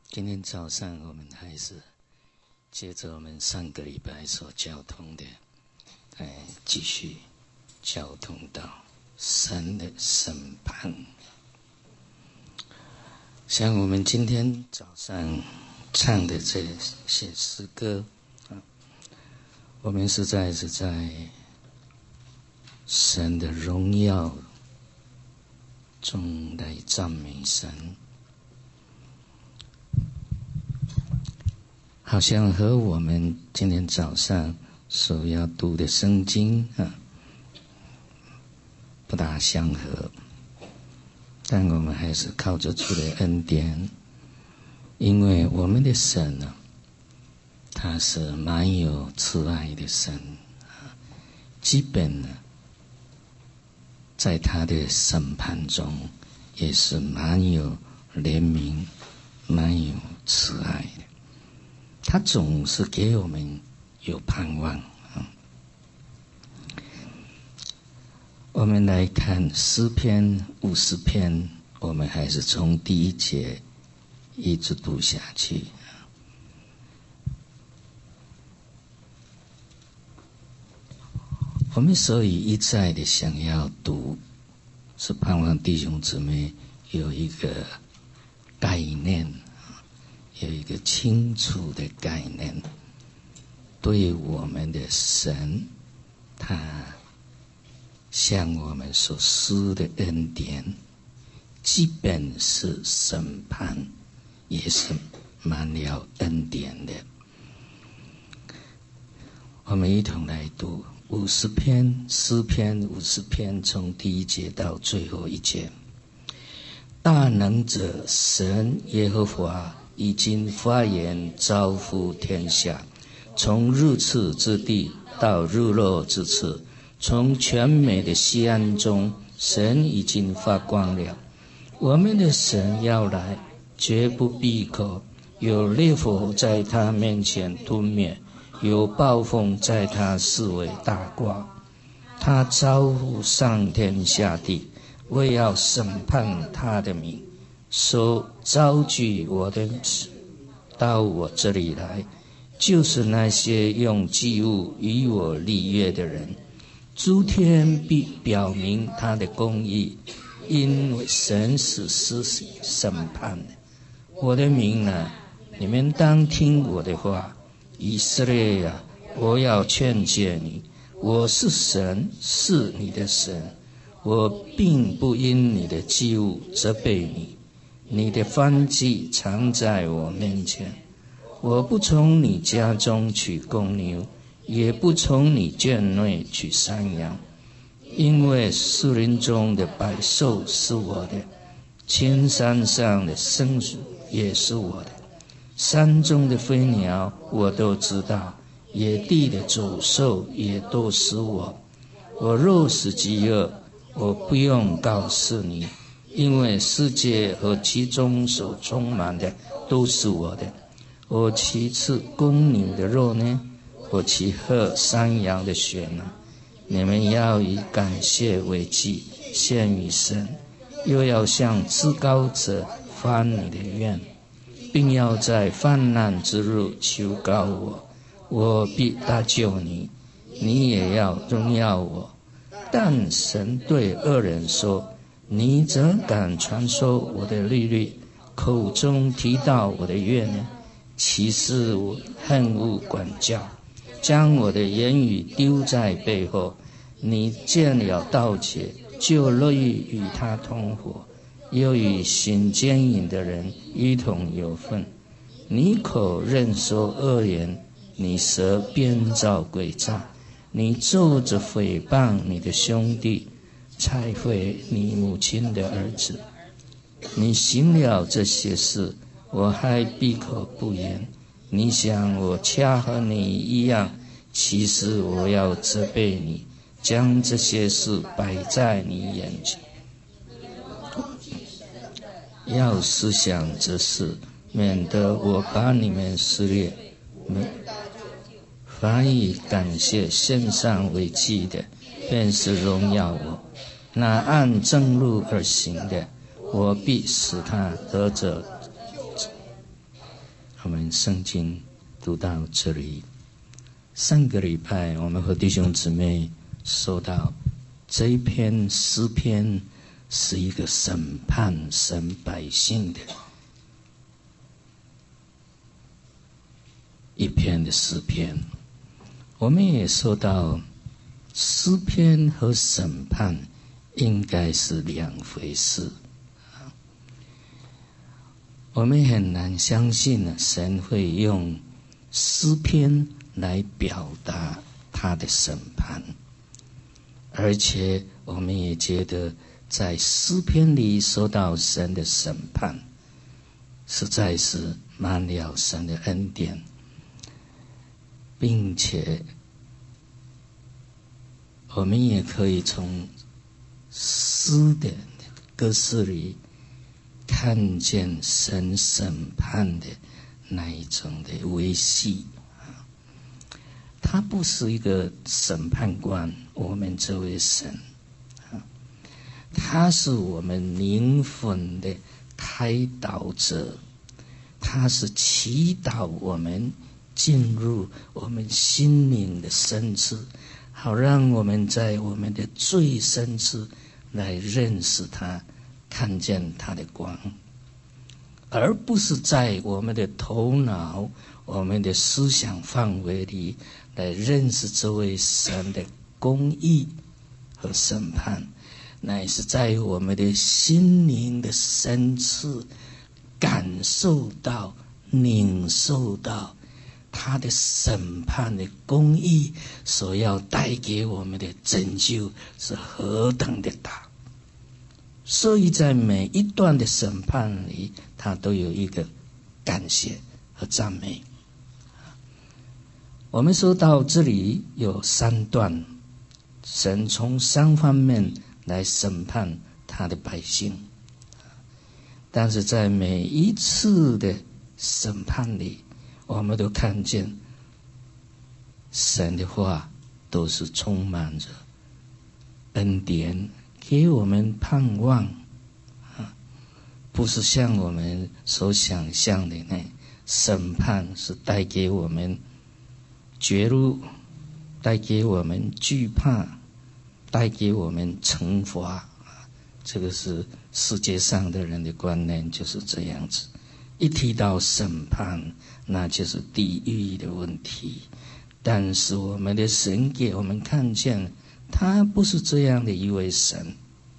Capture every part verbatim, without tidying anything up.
今天早上我们还是接着我们上个礼拜所交通的，哎，继续交通到神的审判。像我们今天早上唱的这些诗歌啊，我们实在是在神的荣耀中来赞美神，好像和我们今天早上所要读的圣经啊不大相合，但我们还是靠着主的恩典，因为我们的神呢，他是蛮有慈爱的神啊，基本呢，在他的审判中也是蛮有怜悯、蛮有慈爱的。他总是给我们有盼望啊。我们来看诗篇五十篇，我们还是从第一节一直读下去。我们所以一再的想要读，是盼望弟兄姊妹有一个概念，有一个清楚的概念，对我们的神，他向我们所施的恩典，基本是审判，也是满了恩典的。我们一同来读五十篇诗篇，五十篇从第一节到最后一节。大能者神耶和华已经发言，招呼天下，从日出之地到日落之处，从全美的西安中，神已经发光了。我们的神要来，绝不闭口，有烈火在他面前吞灭，有暴风在他四围大刮。他招呼上天下地，为要审判他的名，说招聚我的到我这里来，就是那些用祭物与我立约的人。诸天必表明他的公义，因为神是施审判的。我的民啊，你们当听我的话。以色列啊，我要劝诫你，我是神，是你的神，我并不因你的祭物责备你，你的燔祭常在我面前。我不从你家中取公牛，也不从你圈内取山羊，因为树林中的百兽是我的，青山上的牲畜也是我的。山中的飞鸟我都知道，野地的走兽也都是我。我若是饥饿，我不用告诉你，因为世界和其中所充满的都是我的。我岂吃公牛的肉呢？我岂喝山羊的血呢？你们要以感谢为祭献于神，又要向至高者发你的愿，并要在患难之日求告我，我必搭救你，你也要荣耀我。但神对恶人说，你怎敢传说我的律例，口中提到我的约呢？其实我恨恶管教，将我的言语丢在背后。你见了盗窃，就乐意与他同伙，又与行奸淫的人一同有份。你口认说恶言，你舌编造诡诈，你奏着诽谤你的兄弟，拆毁你母亲的儿子。你行了这些事，我还闭口不言。你想我恰和你一样，其实我要责备你，将这些事摆在你眼前。要思想这事，免得我把你们撕裂。凡以感谢献上为祭的，便是荣耀我；那按正路而行的，我必使他得着我们圣经读到这里。上个礼拜我们和弟兄姊妹说到这一篇诗篇是一个审判神百姓的一篇的诗篇。我们也说到诗篇和审判应该是两回事。我们很难相信神会用诗篇来表达他的审判，而且我们也觉得在诗篇里说到神的审判，实在是满了神的恩典，并且我们也可以从诗的歌词里看见神审判的那一种的维系。他不是一个审判官，我们这位神，他是我们灵魂的开导者，他是祈祷我们进入我们心灵的深处，好让我们在我们的最深处来认识他，看见他的光，而不是在我们的头脑、我们的思想范围里来认识这位神的公义和审判，乃是在我们的心灵的深处感受到、领受到他的审判的公义所要带给我们的拯救是何等的大。所以在每一段的审判里，他都有一个感谢和赞美。我们说到这里有三段，神从三方面来审判他的百姓，但是在每一次的审判里，我们都看见神的话都是充满着恩典，给我们盼望，不是像我们所想象的那审判是带给我们绝路，带给我们惧怕，带给我们惩罚。这个是世界上的人的观念就是这样子，一提到审判那就是地狱的问题。但是我们的神给我们看见他不是这样的一位神。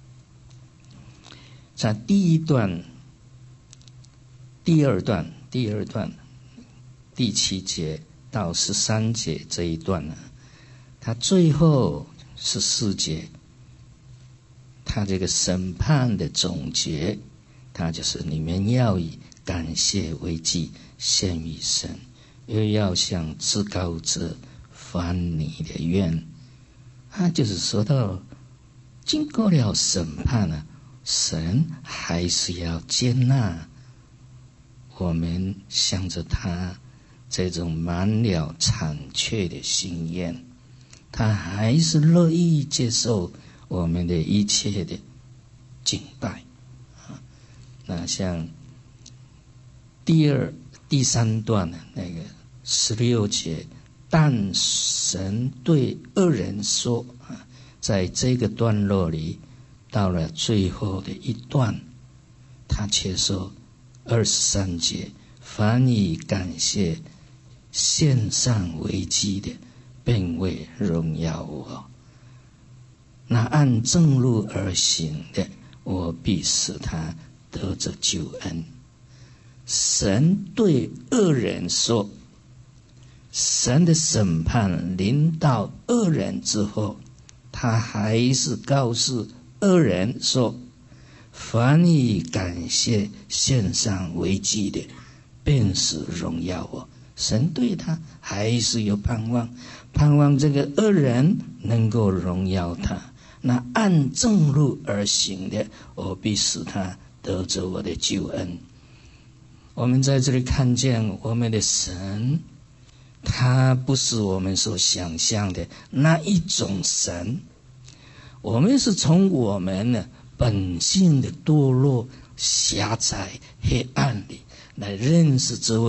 在第一段、第二段、第二段第七节到十三节这一段呢，他最后十四节，他这个审判的总结，他就是你们要以感谢为祭献于神，又要向至高者还你的愿。他就是说到，经过了审判呢，神还是要接纳我们向着他这种满了残缺的心愿，他还是乐意接受我们的一切的敬拜。那像第二、第三段的那个十六节，但神对恶人说，在这个段落里，到了最后的一段，他却说二十三节，凡以感谢献上为祭的，便为荣耀我；那按正路而行的，我必使他得着救恩。神对恶人说，神的审判临到恶人之后，他还是告诉恶人说，凡以感谢献上为祭的，便是荣耀我。神对他还是有盼望，盼望这个恶人能够荣耀他。那按正路而行的，我必使他得着我的救恩。我们在这里看见我们的神，他不是我们所想象的那一种神。我们是从我们呢本性的堕落、狭窄、黑暗里来认识这位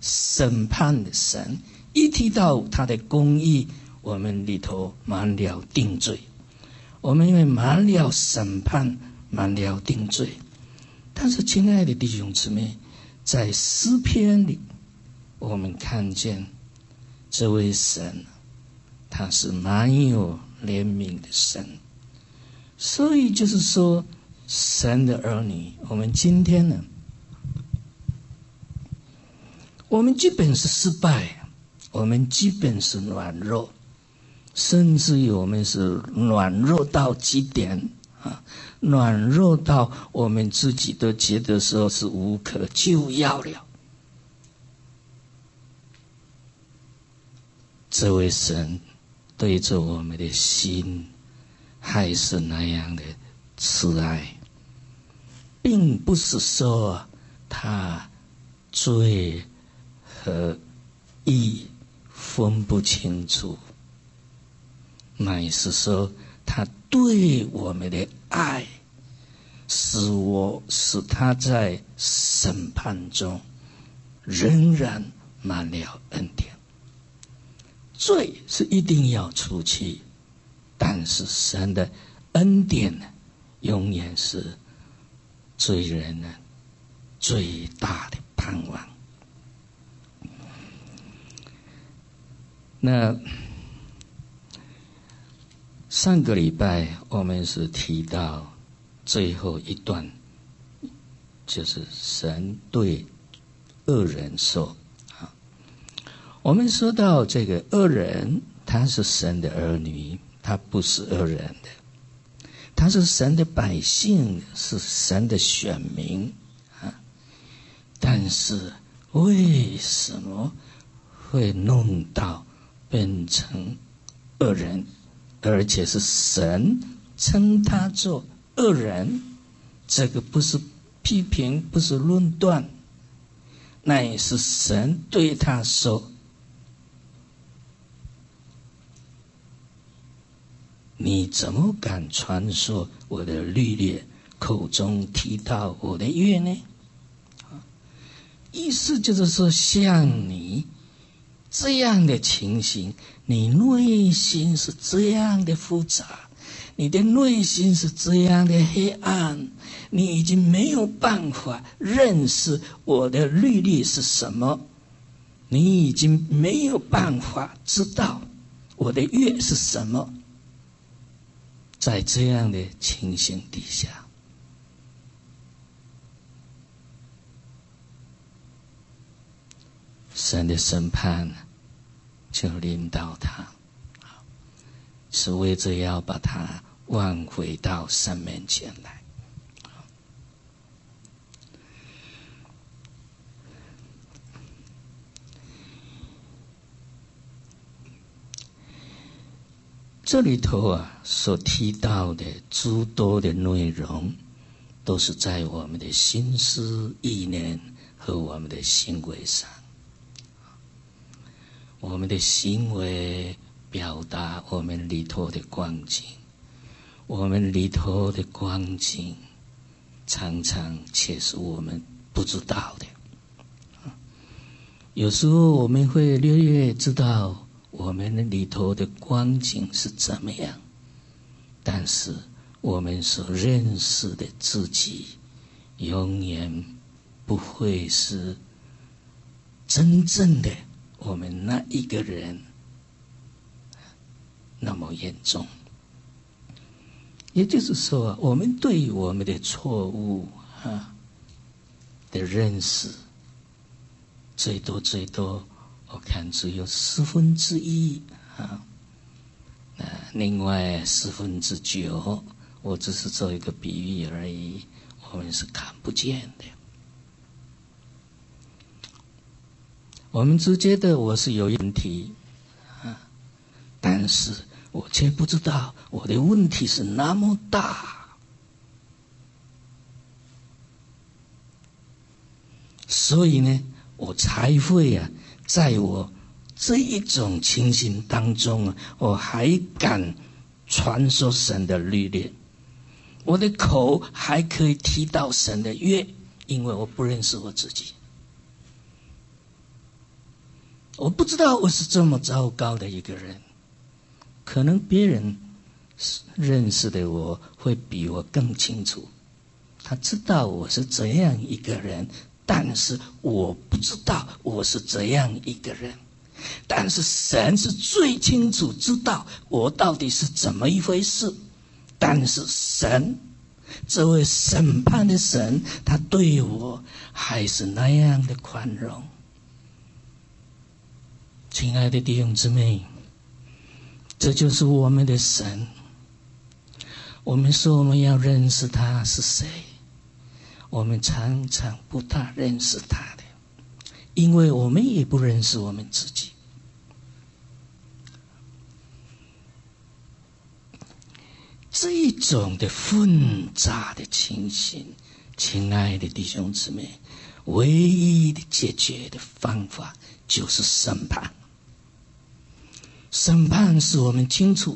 审判的神，一提到他的公义，我们里头满了定罪。我们因为满了审判，满了定罪。但是亲爱的弟兄姊妹，在诗篇里我们看见这位神，他是满有怜悯的神。所以就是说，神的儿女，我们今天呢，我们基本是失败，我们基本是软弱，甚至于我们是软弱到极点啊，软弱到我们自己都觉得说是无可救药了。这位神对着我们的心还是那样的慈爱，并不是说他罪和义分不清楚，乃是说他对我们的爱，使我使他在审判中仍然满了恩典。罪是一定要除去，但是神的恩典呢，永远是罪人呢最大的盼望。那上个礼拜我们是提到最后一段，就是神对恶人说啊，我们说到这个恶人，他是神的儿女，他不是恶人的，他是神的百姓，是神的选民啊。但是为什么会弄到变成恶人，而且是神称他做恶人？这个不是批评，不是论断，那也是神对他说，你怎么敢传说我的律例，口中提到我的约呢？意思就是说，像你这样的情形，你内心是这样的复杂，你的内心是这样的黑暗，你已经没有办法认识我的律例是什么，你已经没有办法知道我的约是什么。在这样的情形底下，神的审判就临到他，是为着要把他挽回到神面前来。这里头啊，所提到的诸多的内容，都是在我们的心思意念和我们的行为上。我们的行为表达我们里头的光景，我们里头的光景常常却是我们不知道的。有时候我们会略略知道我们里头的光景是怎么样，但是我们所认识的自己永远不会是真正的我们那一个人那么严重。也就是说，我们对于我们的错误啊的认识，最多最多我看只有四分之一啊，那另外四分之九，我只是做一个比喻而已，我们是看不见的。我们只觉得我是有问题啊，但是我却不知道我的问题是那么大。所以呢，我才会啊，在我这一种情形当中啊，我还敢传说神的律例，我的口还可以提到神的约，因为我不认识我自己。 我不知道我是这么糟糕的一个人，可能别人认识的我会比我更清楚。他知道我是怎样一个人，但是我不知道我是怎样一个人。但是神是最清楚知道我到底是怎么一回事。但是神，这位审判的神，他对我还是那样的宽容。亲爱的弟兄姊妹，这就是我们的神。我们说我们要认识他是谁，我们常常不大认识他的，因为我们也不认识我们自己。这一种的混杂的情形，亲爱的弟兄姊妹，唯一的解决的方法就是审判。审判使我们清楚，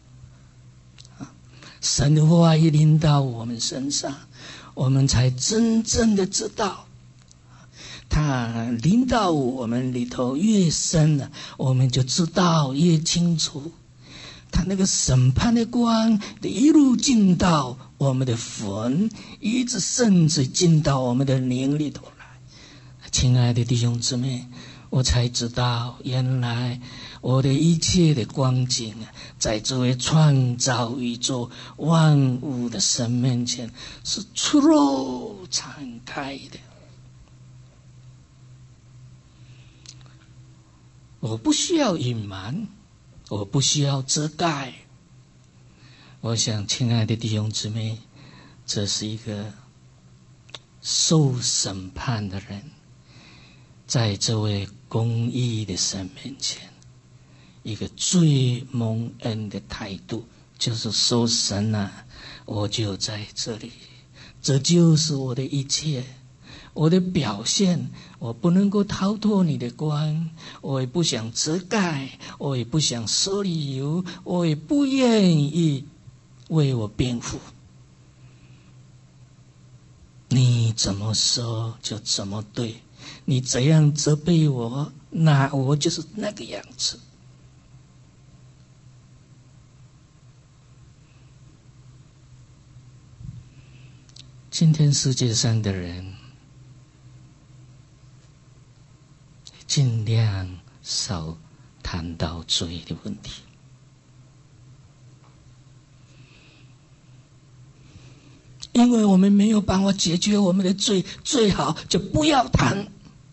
神的话一临到我们身上，我们才真正的知道，他临到我们里头越深了，我们就知道越清楚。他那个审判的光一路进到我们的魂，一直甚至进到我们的灵里头来。亲爱的弟兄姊妹，我才知道，原来我的一切的光景，在这位创造宇宙万物的神面前是出露敞开的。我不需要隐瞒，我不需要遮盖。我想，亲爱的弟兄姊妹，这是一个受审判的人，在这位公义的神面前，一个最蒙恩的态度，就是说：神啊，我就在这里，这就是我的一切，我的表现，我不能够逃脱你的光，我也不想遮盖，我也不想说理由，我也不愿意为我辩护。你怎么说就怎么对，你怎样责备我，那我就是那个样子。今天世界上的人尽量少谈到罪的问题，因为我们没有办法解决我们的罪，最好就不要谈。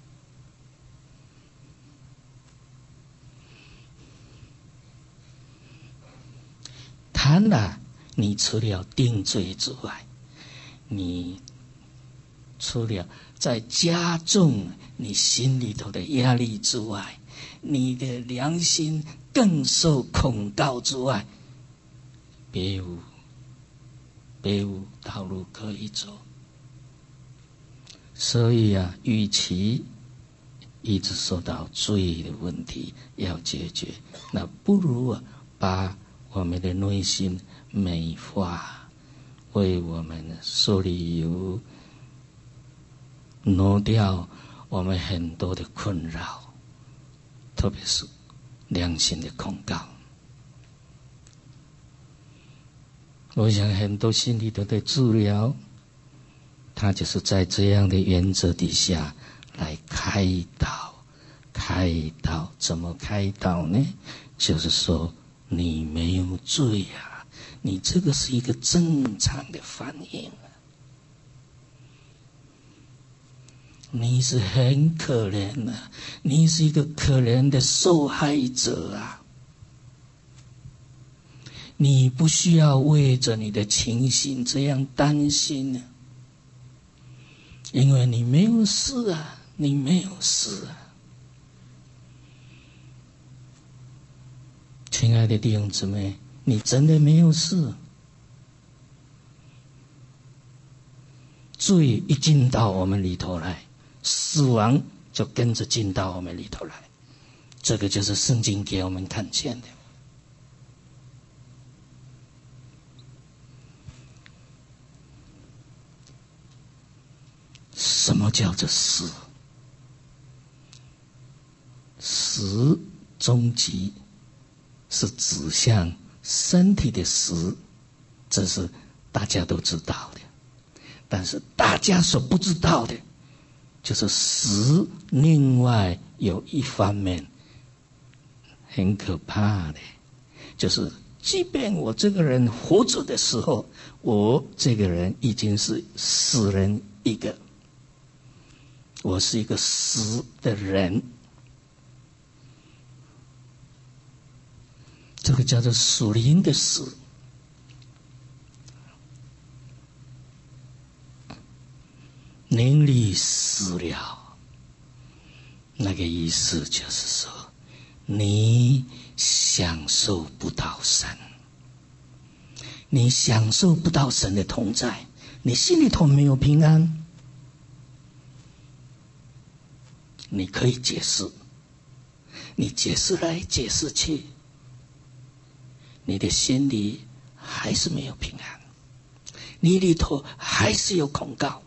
谈了，你除了定罪之外，你除了在加重你心里头的压力之外，你的良心更受控告之外，别无别无道路可以走。所以啊，与其一直说到罪的问题要解决，那不如啊，把我们的内心美化，为我们说理由，挪掉我们很多的困扰，特别是良心的控告。我想很多心理的治疗，它就是在这样的原则底下来开导。开导怎么开导呢？就是说你没有罪啊，你这个是一个正常的反应啊。你是很可怜啊，你是一个可怜的受害者啊。你不需要为着你的情形这样担心啊，因为你没有事啊，你没有事啊。亲爱的弟兄姊妹，你真的没有事。罪一进到我们里头来，死亡就跟着进到我们里头来，这个就是圣经给我们看见的。什么叫做死？死实终极是指向身体的实，这是大家都知道的。但是大家所不知道的，就是实另外有一方面很可怕的，就是即便我这个人活着的时候，我这个人已经是死人一个，我是一个死的人，这个叫做属灵的死。灵里死了，那个意思就是说，你享受不到神，你享受不到神的同在，你心里头没有平安。你可以解释，你解释来解释去，你的心里还是没有平安，你里头还是有恐告。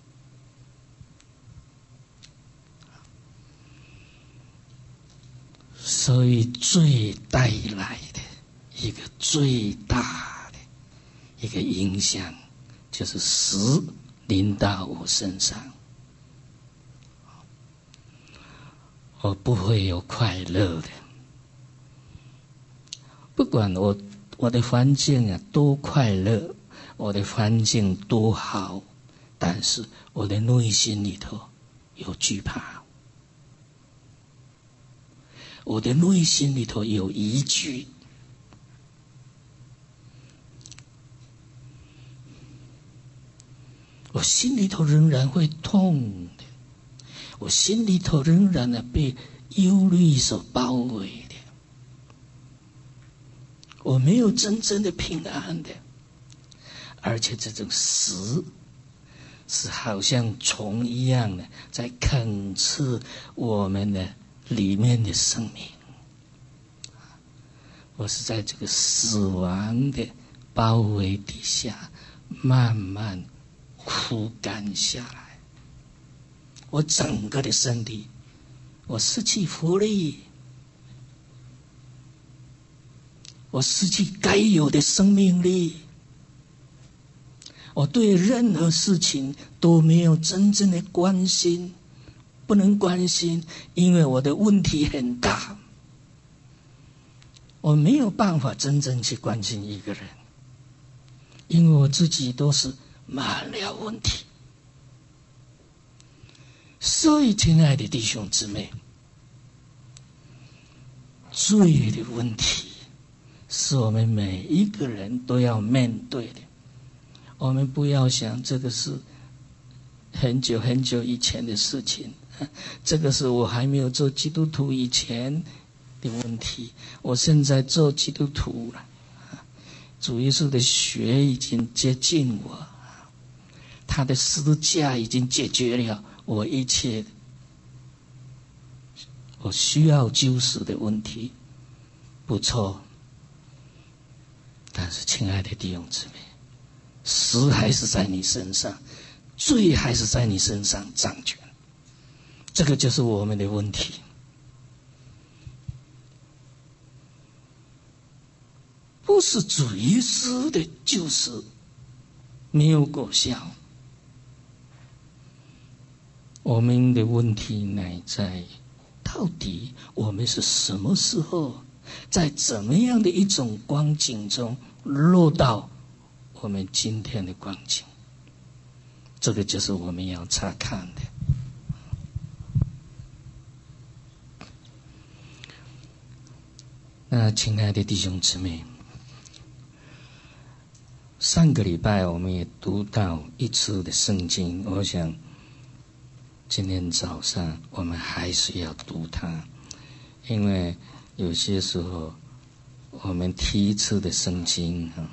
所以最带来的一个最大的一个影响，就是死临到我身上，我不会有快乐的。不管我我的环境啊多快乐，我的环境多好，但是我的内心里头有惧怕，我的内心里头有疑惧，我心里头仍然会痛的，我心里头仍然的被忧虑所包围的，我没有真正的平安的，而且这种死是好像虫一样的在啃吃我们的里面的生命。我是在这个死亡的包围底下慢慢枯干下来，我整个的身体我失去活力，我失去该有的生命力，我对任何事情都没有真正的关心，不能关心，因为我的问题很大，我没有办法真正去关心一个人，因为我自己都是满了问题。所以亲爱的弟兄姊妹，罪的问题是我们每一个人都要面对的。我们不要想这个是很久很久以前的事情，这个是我还没有做基督徒以前的问题，我现在做基督徒了，主耶稣的血已经接近我，他的十字架已经解决了我一切我需要救赎的问题。不错，但是亲爱的弟兄姊妹，死还是在你身上，罪还是在你身上掌权，这个就是我们的问题。不是主耶稣的救赎没有果效，我们的问题乃在到底我们是什么时候，在怎么样的一种光景中落到我们今天的光景，这个就是我们要查看的。那亲爱的弟兄姊妹，上个礼拜我们也读到一次的圣经，我想今天早上我们还是要读它，因为有些时候我们提一次的圣经啊，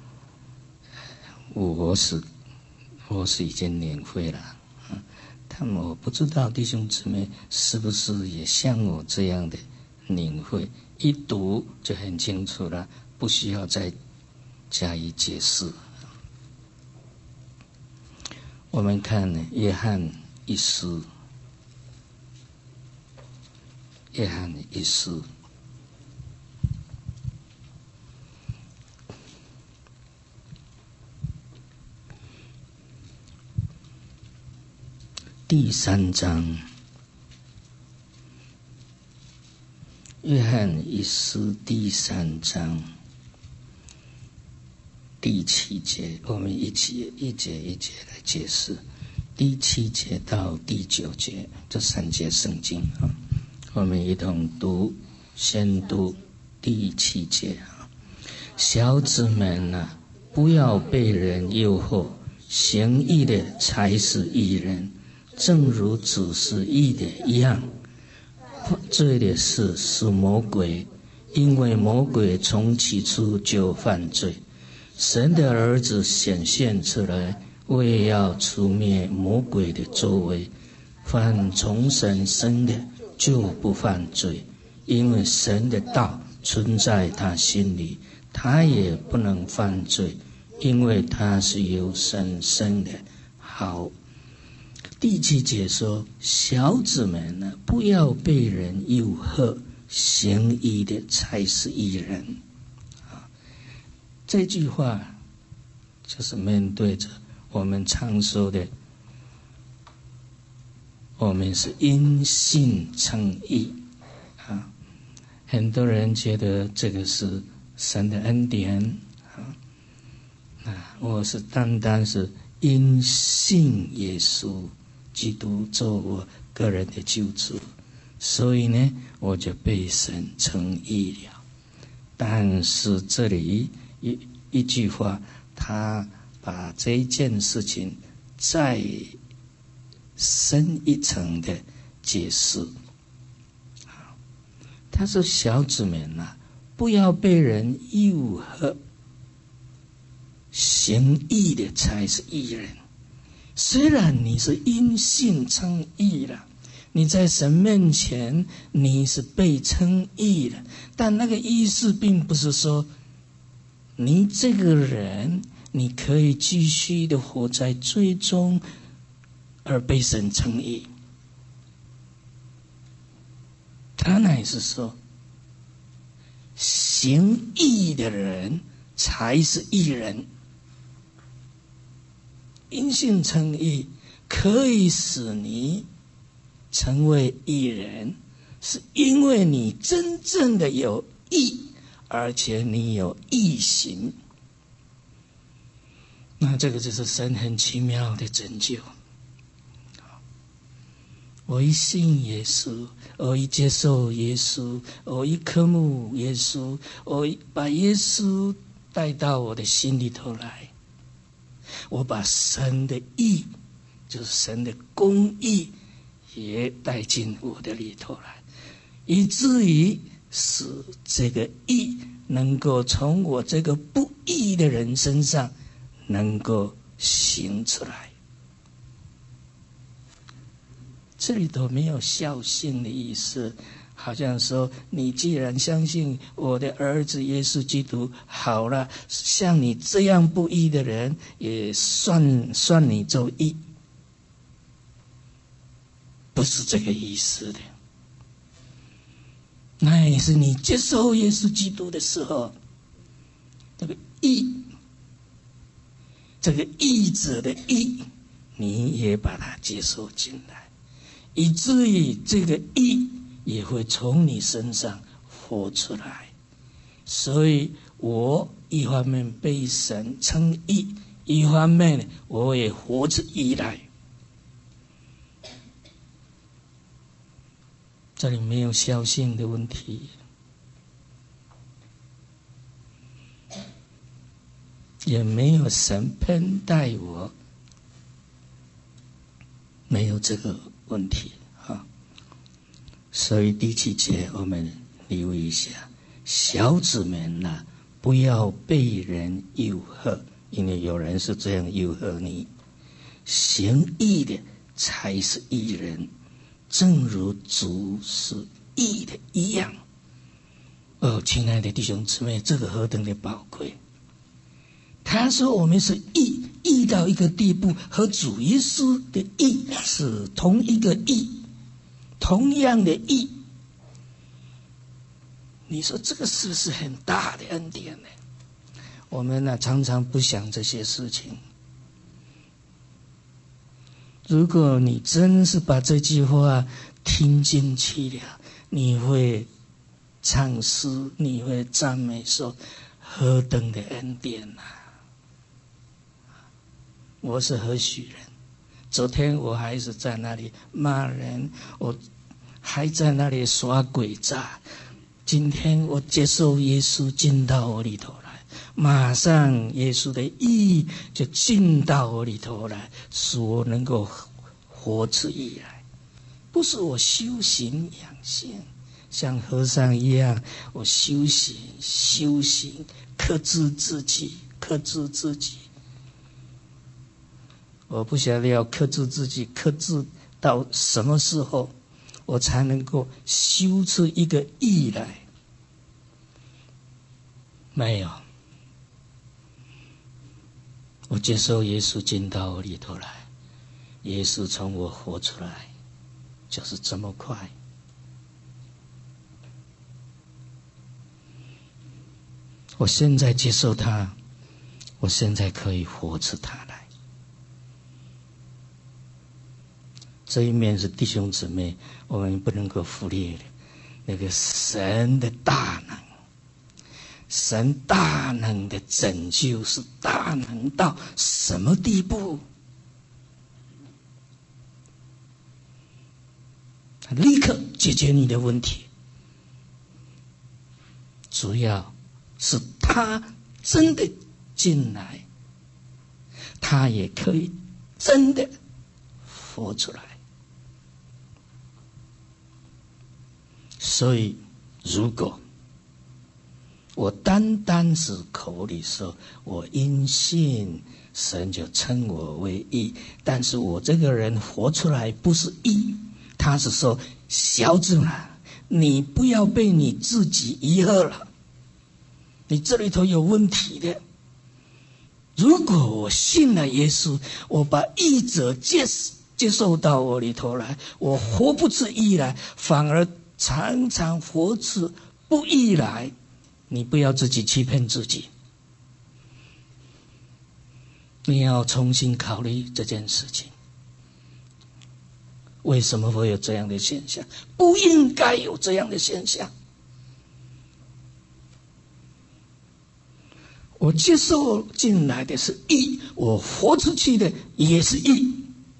我是我是已经领会了，但我不知道弟兄姊妹是不是也像我这样的领会，一读就很清楚了，不需要再加以解释。我们看约翰一书， 约翰一书第三章，约翰一书第三章第七节，我们一起一节一节来解释。第七节到第九节这三节圣经啊，我们一同读。先读第七节啊，小子们啊，不要被人诱惑，行义的才是义人。正如主是义的一样，罪的事是魔鬼，因为魔鬼从起初就犯罪。神的儿子显现出来，为要除灭魔鬼的作为。凡从神生的，就不犯罪，因为神的道存在他心里，他也不能犯罪，因为他是由神生的。好。第七节说，小子们呢，不要被人诱惑，行义的才是义人。啊，这句话就是面对着我们常说的，我们是因信称义啊。很多人觉得这个是神的恩典啊，啊，我是单单是因信耶稣基督做我个人的救主，所以呢，我就被神称义了。但是这里一一句话，他把这一件事情再深一层的解释。他说：“小子们啊，不要被人诱惑，行义的才是义人。虽然你是因信称义了，你在神面前你是被称义了，但那个意思并不是说你这个人你可以继续的活在罪中而被神称义。他乃是说，行义的人才是义人。因信称义可以使你成为义人，是因为你真正的有义，而且你有义行。那这个就是神很奇妙的拯救。我一信耶稣，我一接受耶稣，我一渴慕耶稣，我把耶稣带到我的心里头来，我把神的义，就是神的公义，也带进我的里头来，以至于使这个义能够从我这个不义的人身上能够行出来。这里头没有孝信的意思，好像说你既然相信我的儿子耶稣基督，好了，像你这样不义的人也算算你做义，不是这个意思的。那也是你接受耶稣基督的时候，这个义，这个义者的义，你也把它接受进来，以至于这个义也会从你身上活出来。所以我一方面被神称义，一方面我也活出义来。这里没有孝信的问题，也没有神偏待我，没有这个问题啊。所以第七节我们留意一下，小子们啊，不要被人诱惑，因为有人是这样诱惑你。行义的才是义人，正如主是义的一样。哦，亲爱的弟兄姊妹，这个何等的宝贵！他说我们是义，义到一个地步，和主耶稣的义是同一个义，同样的义。 你说这个是不是很大的恩典呢？我们呢常常不想这些事情。如果你真是把这句话听进去了，你会唱诗，你会赞美说何等的恩典啊！我是何许人？昨天我还是在那里骂人，我还在那里耍诡诈。今天我接受耶稣进到我里头来，马上耶稣的义就进到我里头来，使我能够活出义来。不是我修行养性，像和尚一样，我修行修行，克制自己，克制自己。我不晓得要克制自己，克制到什么时候，我才能够修出一个义来？没有，我接受耶稣进到我里头来，耶稣从我活出来，就是这么快。我现在接受他，我现在可以活出他来。这一面是弟兄姊妹，我们不能够忽略的，那个神的大能，神大能的拯救是大能到什么地步？他立刻解决你的问题，主要是他真的进来，他也可以真的活出来。所以如果我单单是口里说我因信神就称我为义，但是我这个人活出来不是义，他是说小子啊，你不要被你自己遗合了，你这里头有问题的。如果我信了耶稣，我把义者接接受到我里头来，我活不出义来，反而常常活出不义来。你不要自己欺骗自己，你要重新考虑这件事情。为什么会有这样的现象？不应该有这样的现象。我接受进来的是义，我活出去的也是义。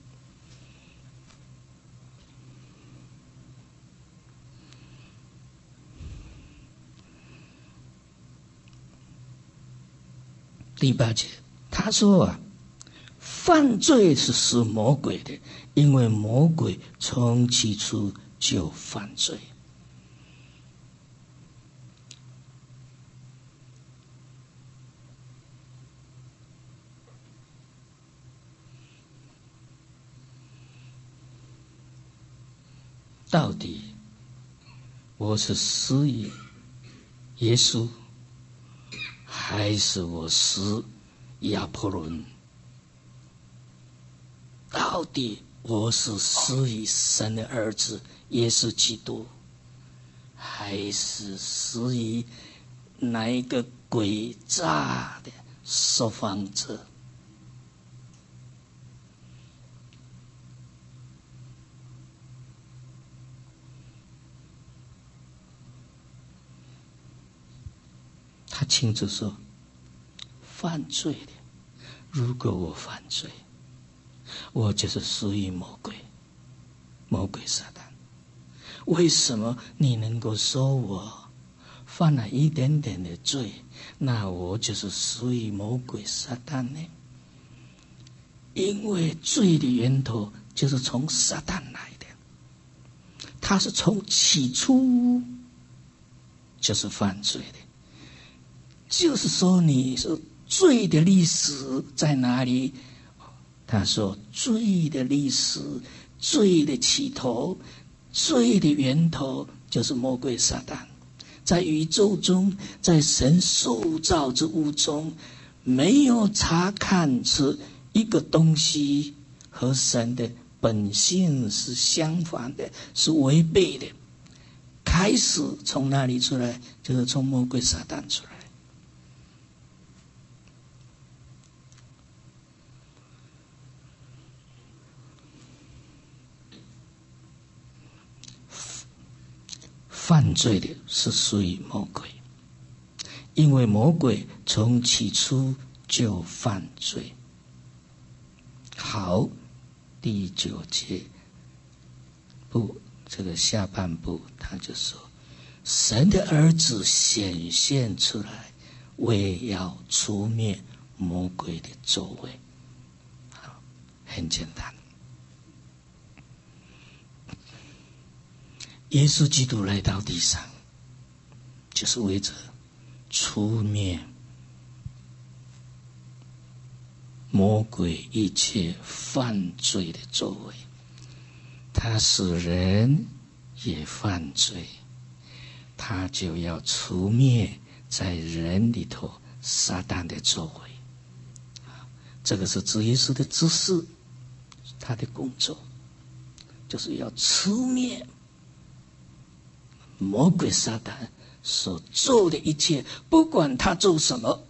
第八节，他说啊，犯罪是属魔鬼的，因为魔鬼从起初就犯罪。到底我是属于耶稣，还是我是亚波伦？到底我是属于神的儿子耶稣基督，还是属于哪一个诡诈的说谎者？他清楚说，犯罪的，如果我犯罪，我就是属于魔鬼，魔鬼撒旦。为什么你能够说我犯了一点点的罪，那我就是属于魔鬼撒旦呢？因为罪的源头就是从撒旦来的，他是从起初就是犯罪的。就是说，你说罪的历史在哪里？他说，罪的历史、罪的起头、罪的源头，就是魔鬼撒旦。在宇宙中，在神塑造之物中，没有查看出一个东西和神的本性是相反的，是违背的。 开始从哪里出来？就是从魔鬼撒旦出来。犯罪的是属于魔鬼，因为魔鬼从起初就犯罪。好，第九节不，这个下半部他就说，神的儿子显现出来，为要除灭魔鬼的作为。好，很简单。耶稣基督来到地上，就是为着除灭魔鬼一切犯罪的作为。他使人也犯罪，他就要除灭在人里头撒旦的作为。这个是主耶稣的指示，他的工作就是要除灭魔鬼撒旦所做的一切，不管他做什么，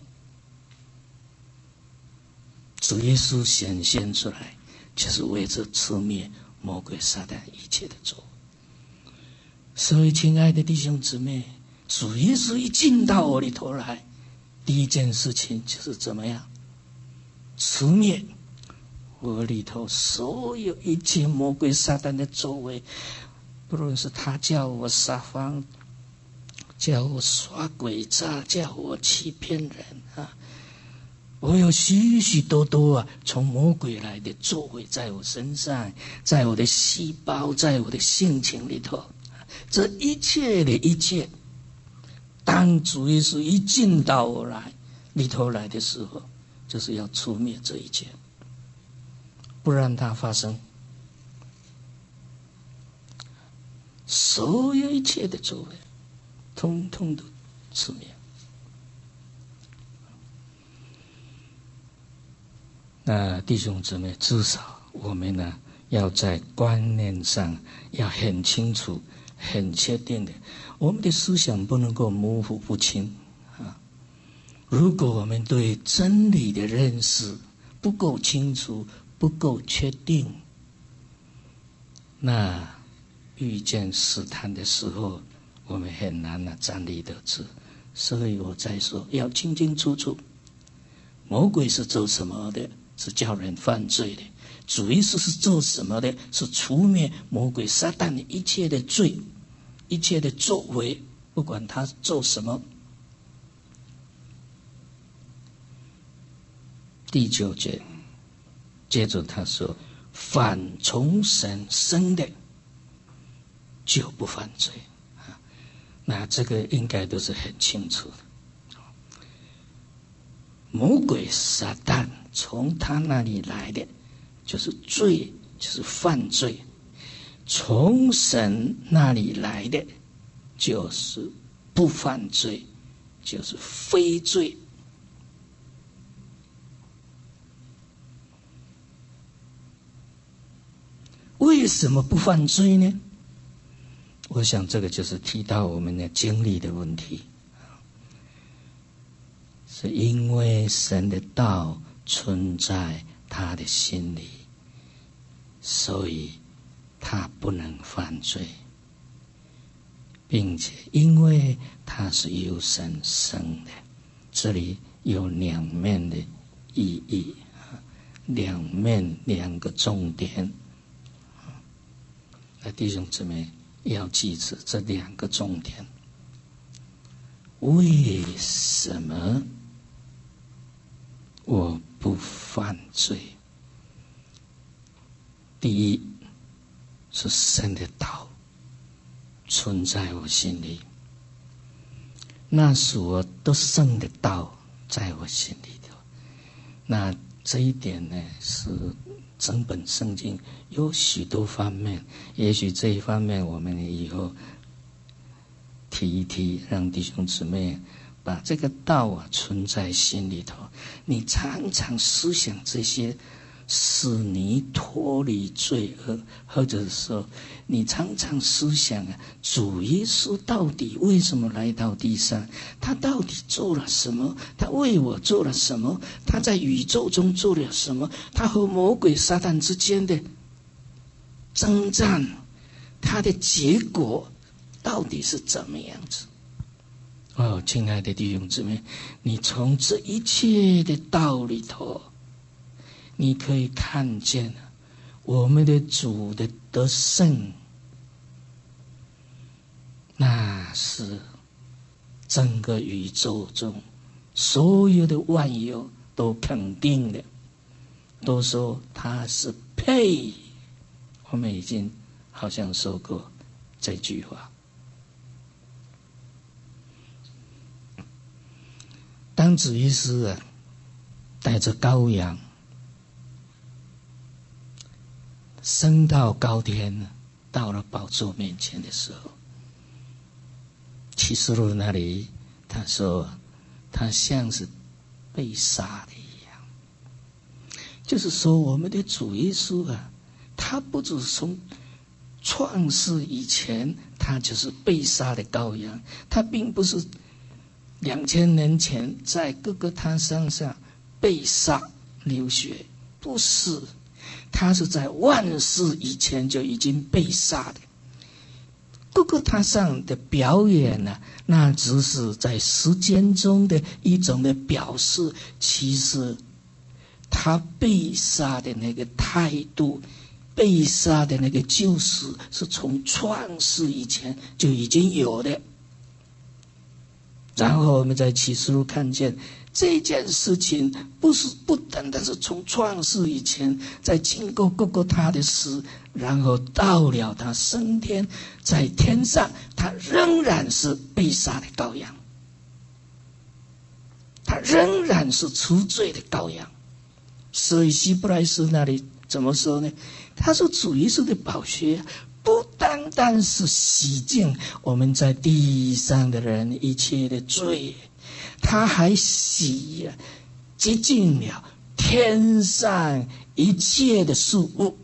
主耶稣显现出来，就是为着除灭魔鬼撒旦一切的作为。所以亲爱的弟兄姊妹，主耶稣一进到我里头来，第一件事情就是怎么样？除灭我里头所有一切魔鬼撒旦的作为。不论是他叫我撒谎，叫我耍诡诈，叫我欺骗人啊，我有许许多多啊从魔鬼来的作为在我身上，在我的细胞，在我的性情里头，这一切的一切，当主耶稣一进到我来里头来的时候，就是要除灭这一切，不让它发生。所有一切的作为，通通都除灭。那弟兄姊妹，至少我们呢，要在观念上要很清楚、很确定的，我们的思想不能够模糊不清啊。如果我们对真理的认识不够清楚、不够确定，那遇见试探的时候，我们很难啊站立得住。所以我再说，要清清楚楚，魔鬼是做什么的？是叫人犯罪的。主耶稣是做什么的？是除灭魔鬼撒旦的一切的罪，一切的作为，不管他做什么。第九节，接着他说，凡从神生的就不犯罪啊，那这个应该都是很清楚的。魔鬼撒旦从他那里来的就是罪，就是犯罪；从神那里来的就是不犯罪，就是非罪。为什么不犯罪呢？我想这个就是提到我们的经历的问题，是因为神的道存在他的心里，所以他不能犯罪，并且因为他是由神生的，这里有两面的意义，两面两个重点。那弟兄姊妹要记住这两个重点。为什么我不犯罪？第一是神的道存在我心里，那是我得胜的道在我心里头。那这一点呢，是整本圣经有许多方面，也许这一方面我们以后提一提，让弟兄姊妹把这个道啊存在心里头。你常常思想这些使你脱离罪恶，或者说你常常思想啊，主耶稣到底为什么来到地上？他到底做了什么？他为我做了什么？他在宇宙中做了什么？他和魔鬼撒旦之间的征战，他的结果到底是怎么样子？哦，亲爱的弟兄姊妹，你从这一切的道里头，你可以看见我们的主的得胜，那是整个宇宙中所有的万有都肯定的，都说他是配。我们已经好像说过这句话。当主耶稣啊带着羔羊升到高天了，到了宝座面前的时候，启示录那里他说他像是被杀的一样，就是说我们的主耶稣啊，他不只是从创世以前他就是被杀的羔羊，他并不是两千年前在各个他山上被杀流血，不是，他是在万世以前就已经被杀的。各个他上的表演呢、啊，那只是在时间中的一种的表示，其实他被杀的那个态度，被杀的那个救赎，是从创世以前就已经有的。然后我们在启示录看见这件事情，不是不单单是从创世以前，在经过各个他的事，然后到了他升天，在天上，他仍然是被杀的羔羊，他仍然是除罪的羔羊。所以希伯来书那里怎么说呢？他说主耶稣的宝血不单单是洗净我们在地上的人一切的罪，他还洗洁净了天上一切的事物。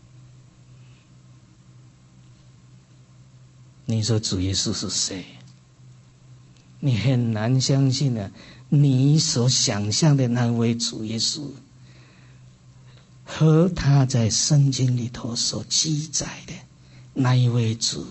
你说主耶稣是谁？你很难相信啊，你所想象的那位主耶稣和他在圣经里头所记载的那一位主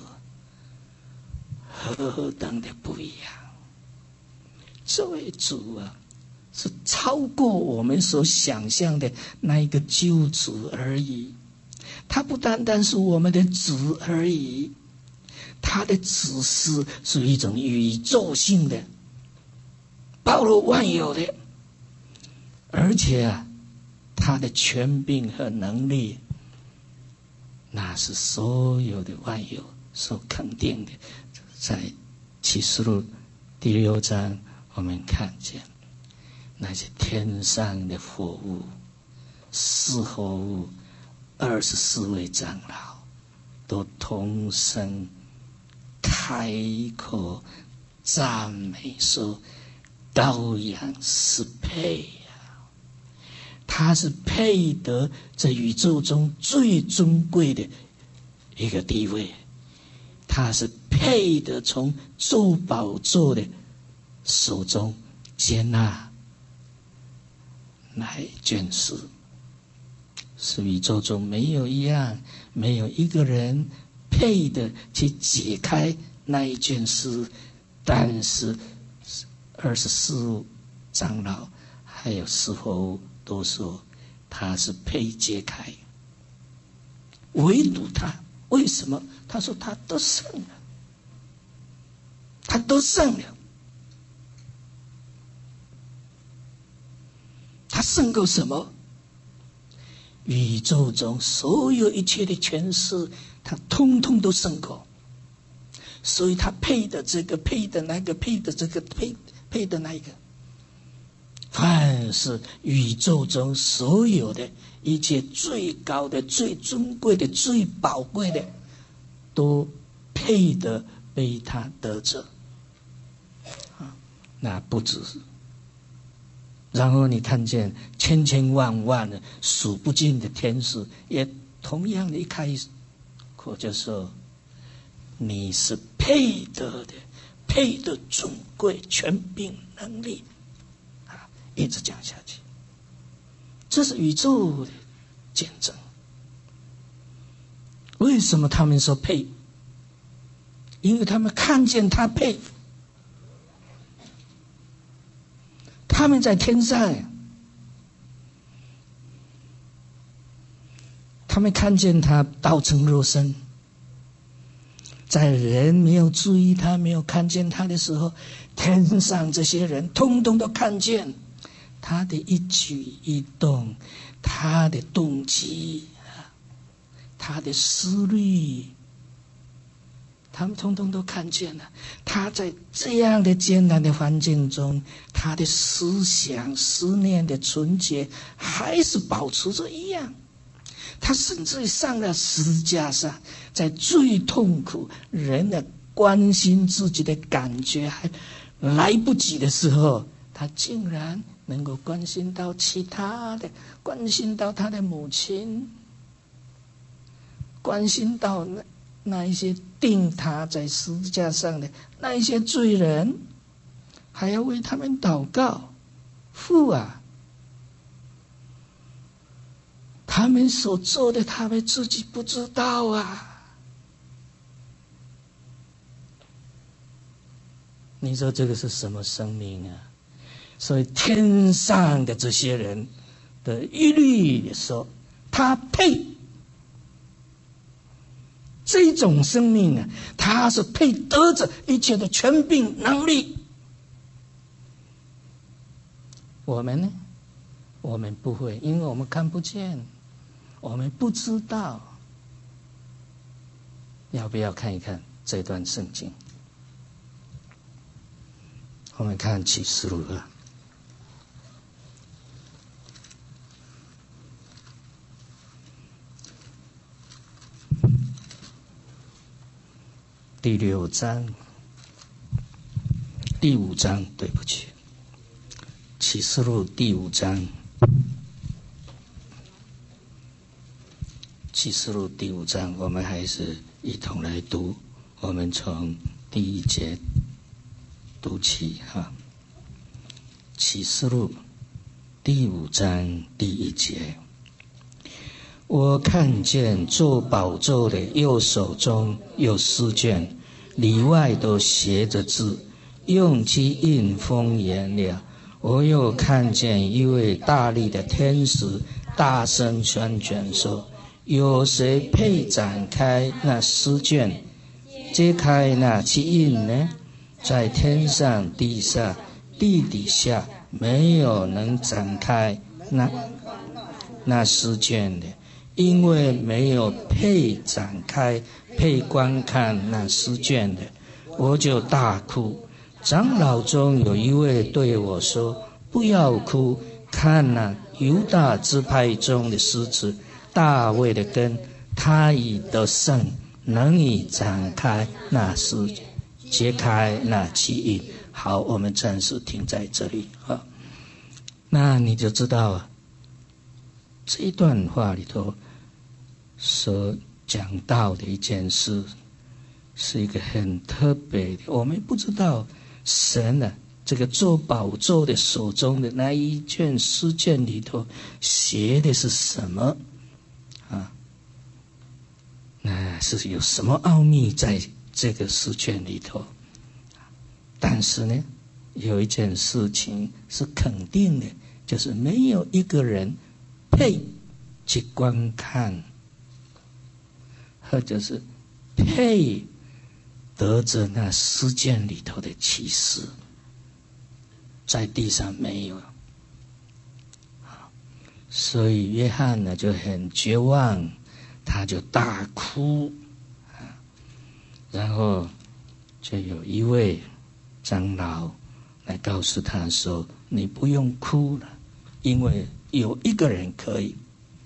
何等的不一样。这位主啊，是超过我们所想象的那一个救主而已。他不单单是我们的主而已，他的指示是一种宇宙性的，包罗万有的，而且啊，他的权柄和能力，那是所有的万有所肯定的。在启示录第六章，我们看见那些天上的活物、四活物、二十四位长老，都同声开口赞美说：羔羊是配呀、啊，他是配得这宇宙中最尊贵的一个地位，他是配得从众宝座的手中接纳来卷饰。是宇宙中没有一样，没有一个人配的去解开那一卷诗，但是二十四长老还有四活物都说他是配解开，唯独他，为什么？他说他得胜了，他得胜了，他胜过什么？宇宙中所有一切的权势，他通通都胜过。所以他配的这个，配的那个，配的这个，配配的那个，凡是宇宙中所有的一切最高的、最尊贵的、最宝贵的，都配得被他得着。啊，那不只是然后你看见千千万万的数不尽的天使，也同样的一开口就说：“你是配得的，配得尊贵、权柄、能力。”啊，一直讲下去。这是宇宙的见证。为什么他们说配？因为他们看见他配。他们在天上，他们看见他道成肉身，在人没有注意他、没有看见他的时候，天上这些人通通都看见他的一举一动，他的动机，他的思虑，他们通通都看见了。他在这样的艰难的环境中，他的思想思念的纯洁还是保持着一样。他甚至上了十字架上，在最痛苦、人的关心自己的感觉还来不及的时候，他竟然能够关心到其他的，关心到他的母亲，关心到那那一些钉他在十字架上的那一些罪人，还要为他们祷告。父啊，他们所做的，他们自己不知道啊。你说这个是什么生命啊？所以天上的这些人的一律说，他配。这种生命啊，他是配得着一切的权柄能力。我们呢？我们不会，因为我们看不见，我们不知道。要不要看一看这段圣经？我们看启示录二。第六章，第五章，对不起，启示录第五章，启示录第五章，我们还是一同来读，我们从第一节读起哈。启示录第五章第一节。我看见坐宝座的右手中有诗卷，里外都写着字，用其印封严了。我又看见一位大力的天使大声宣讲说：有谁配展开那诗卷，揭开那其印呢？在天上、地上、地底下，没有能展开那那诗卷的。因为没有配展开、配观看那诗卷的，我就大哭。长老中有一位对我说：不要哭，看那犹大支派中的狮子大卫的根，他已得胜，能以展开那诗，揭开那其印。好，我们暂时停在这里啊。那你就知道啊，这一段话里头所讲到的一件事，是一个很特别的。我们不知道神啊，这个做宝座的手中的那一卷诗卷里头写的是什么啊？那是有什么奥秘在这个诗卷里头？但是呢，有一件事情是肯定的，就是没有一个人配去观看，或者是配得着那诗卷里头的启示，在地上没有。所以约翰呢就很绝望，他就大哭，然后就有一位长老来告诉他说：你不用哭了，因为有一个人可以，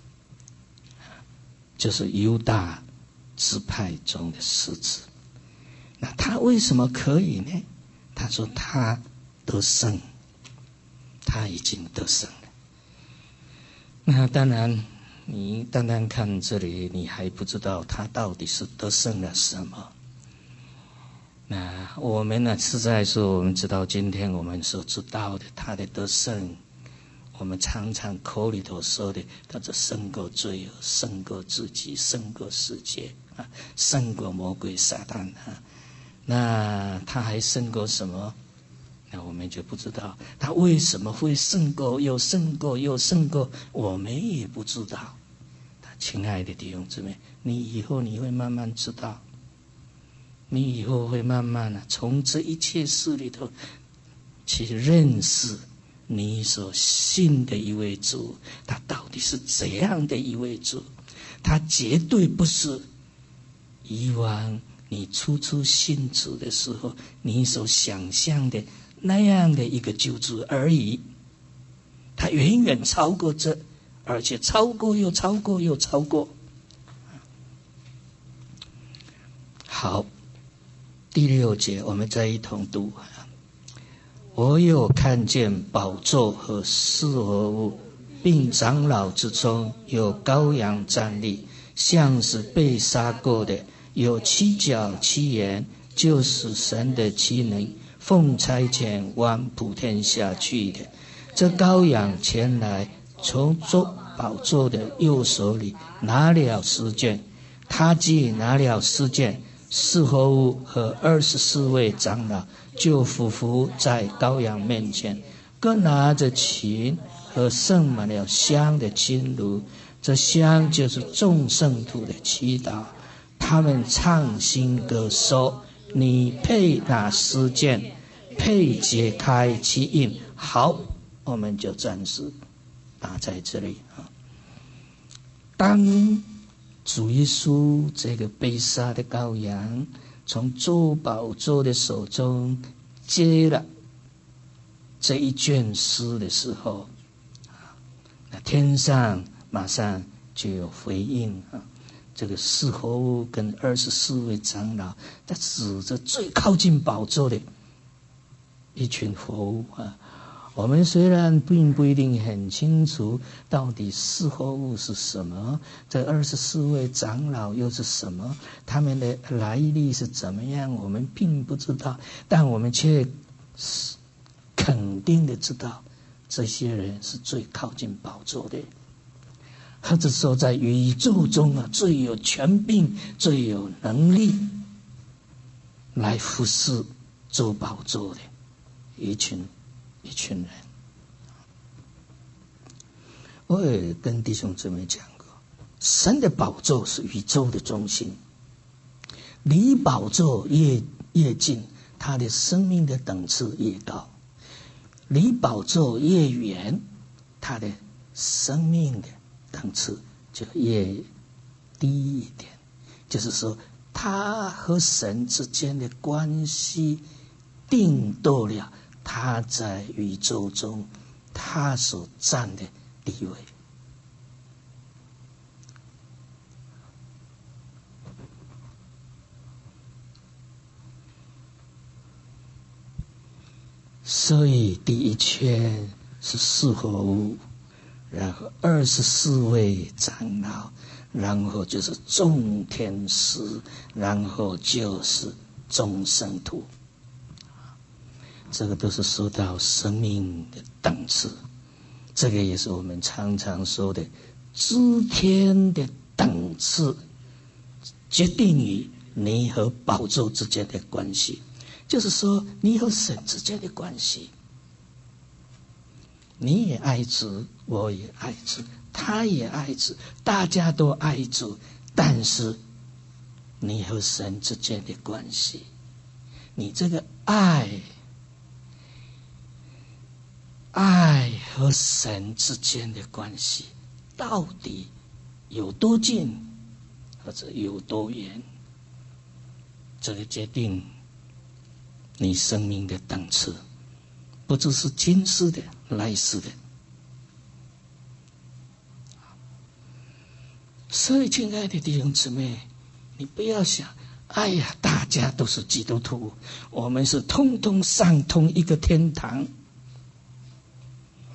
就是犹大支派中的狮子。那他为什么可以呢？他说他得胜， 他已经得胜了。那当然，你单单看这里，你还不知道他到底是得胜了什么。那我们呢，实在说，我们知道今天我们所知道的他的得胜，我们常常口里头说的，他是胜过罪恶，胜过自己，胜过世界啊，胜过魔鬼撒旦啊。那他还胜过什么？那我们就不知道他为什么会胜过，又胜过，又胜过，我们也不知道。亲爱的弟兄姊妹，你以后你会慢慢知道，你以后会慢慢的、啊、从这一切事里头去认识你所信的一位主，他到底是怎样的一位主。他绝对不是以往你初初信主的时候你所想象的那样的一个救主而已，他远远超过这，而且超过又超过又超过。好，第六节我们再一同读。我有看见宝座和四活物，并长老之中有羔羊站立，像是被杀过的，有七角七眼，就是神的七能，奉差遣往普天下去的。这羔羊前来，从坐宝座的右手里拿了诗卷，他既拿了诗卷，四活物和二十四位长老就俯伏在羔羊面前，各拿着琴和盛满了香的金炉，这香就是众圣徒的祈祷。他们唱新歌说：你配拿诗卷，配解开其印。好，我们就暂时打在这里啊。当主耶稣这个被杀的羔羊从坐宝座的手中接了这一卷诗的时候，那天上马上就有回应啊。这个四活物跟二十四位长老，他指着最靠近宝座的一群活物啊。我们虽然并不一定很清楚到底四活物是什么，这二十四位长老又是什么，他们的来历是怎么样，我们并不知道，但我们却肯定的知道，这些人是最靠近宝座的，或者说在宇宙中啊最有权柄、最有能力来服侍做宝座的一群一群人。我也跟弟兄姊妹讲过，神的宝座是宇宙的中心，离宝座越越近，他的生命的等次越高；离宝座越远，他的生命的等次就越低一点。就是说，他和神之间的关系定夺了他在宇宙中他所占的地位。所以第一圈是四活物，然后二十四位长老，然后就是众天使，然后就是众圣徒。这个都是说到生命的档次，这个也是我们常常说的知天的档次，决定于你和宝座之间的关系，就是说你和神之间的关系。你也爱主，我也爱主，他也爱主，大家都爱主，但是你和神之间的关系，你这个爱爱和神之间的关系到底有多近或者有多远，这个决定你生命的档次，不只是今世的来世的。所以亲爱的弟兄姊妹，你不要想哎呀大家都是基督徒，我们是通通上同一个天堂。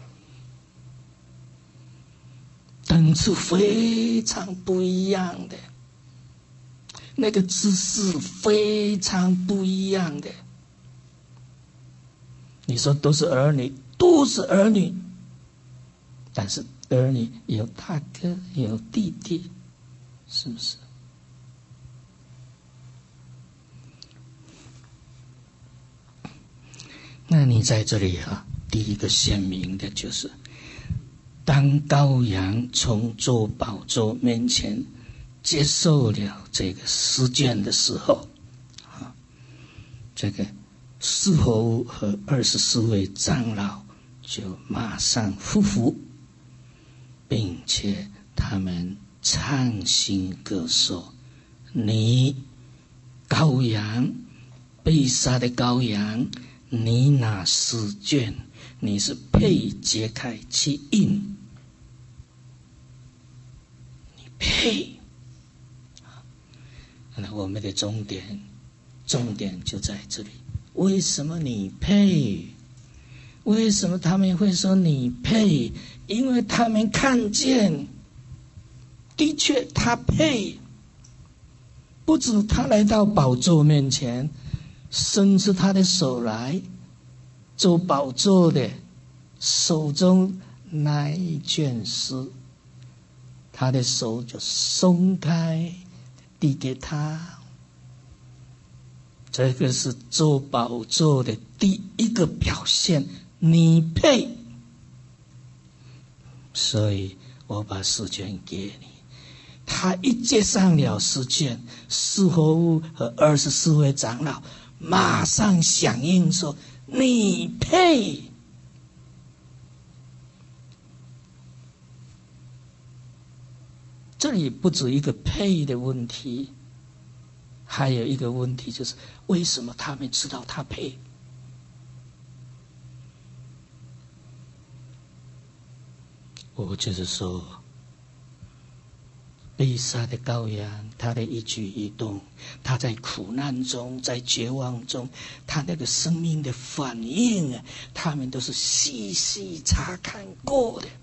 等次非常不一样的，那个姿势非常不一样的。你说都是儿女，都是儿女，但是儿女有大哥有弟弟，是不是？那你在这里啊，第一个显明的就是，当羔羊从坐宝座面前接受了这个试卷的时候，啊，这个四活物和二十四位长老就马上匍匐，并且他们唱新歌说：“你羔羊，被杀的羔羊。”你那试卷，你是配揭开其印，你配。那我们的重点，重点就在这里。为什么你配？为什么他们会说你配？因为他们看见，的确他配。不止他来到宝座面前，伸出他的手来，做宝座的手中那一卷诗，他的手就松开，递给他。这个是做宝座的第一个表现，你配。所以我把试卷给你。他一接上了试卷，四活物和二十四位长老马上响应说：“你配。”这里不止一个配的问题，还有一个问题就是，为什么他们知道他配？我就是说，被杀的羔羊，他的一举一动，他在苦难中，在绝望中，他那个生命的反应啊，他们都是细细查看过的。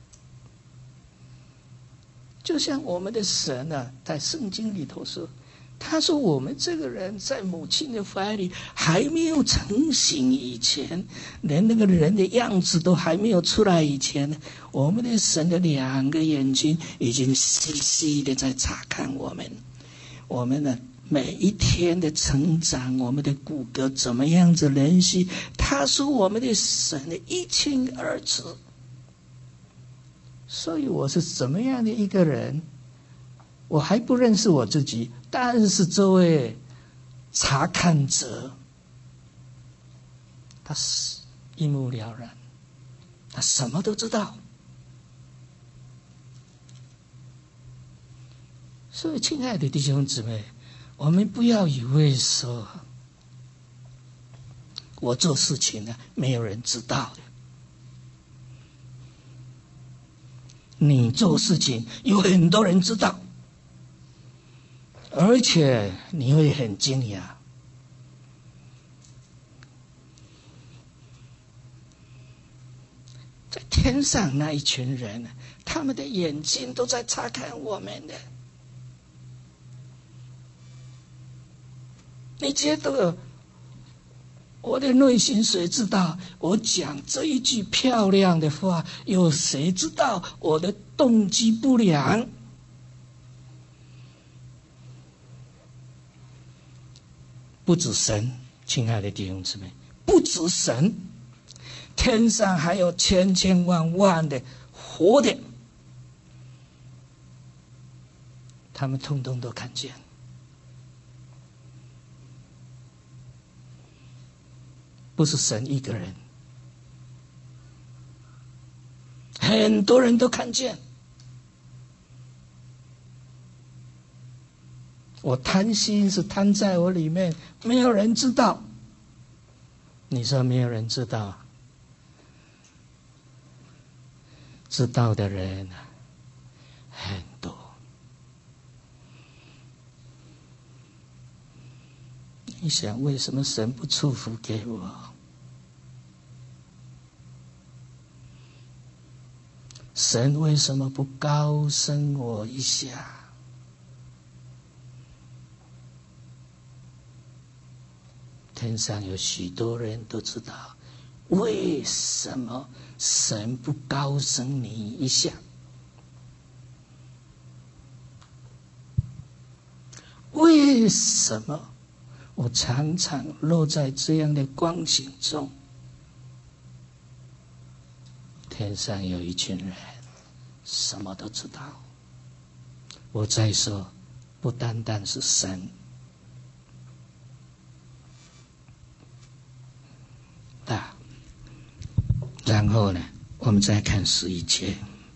就像我们的神啊，在圣经里头说，他说我们这个人在母亲的怀里还没有成型以前，连那个人的样子都还没有出来以前，我们的神的两个眼睛已经细细的在查看我们，我们的每一天的成长，我们的骨骼怎么样子联系，他说我们的神的一清二楚。所以我是怎么样的一个人，我还不认识我自己，但是这位查看者，他是一目了然，他什么都知道。所以亲爱的弟兄姊妹，我们不要以为说我做事情呢没有人知道的，你做事情有很多人知道，而且你会很惊讶。在天上那一群人，他们的眼睛都在查看我们的。你觉得我的内心谁知道？我讲这一句漂亮的话，有谁知道我的动机不良？不止神，亲爱的弟兄姊妹，不止神，天上还有千千万万的活的，他们通通都看见。不是神一个人，很多人都看见。我贪心是贪在我里面，没有人知道。你说没有人知道？知道的人很多。你想为什么神不祝福给我？ 神为什么不高升我一下？天上有许多人都知道，为什么神不高升你一下？为什么我常常落在这样的光景中？天上有一群人，什么都知道。我再说，不单单是神。啊，然后呢，我们再看十一节。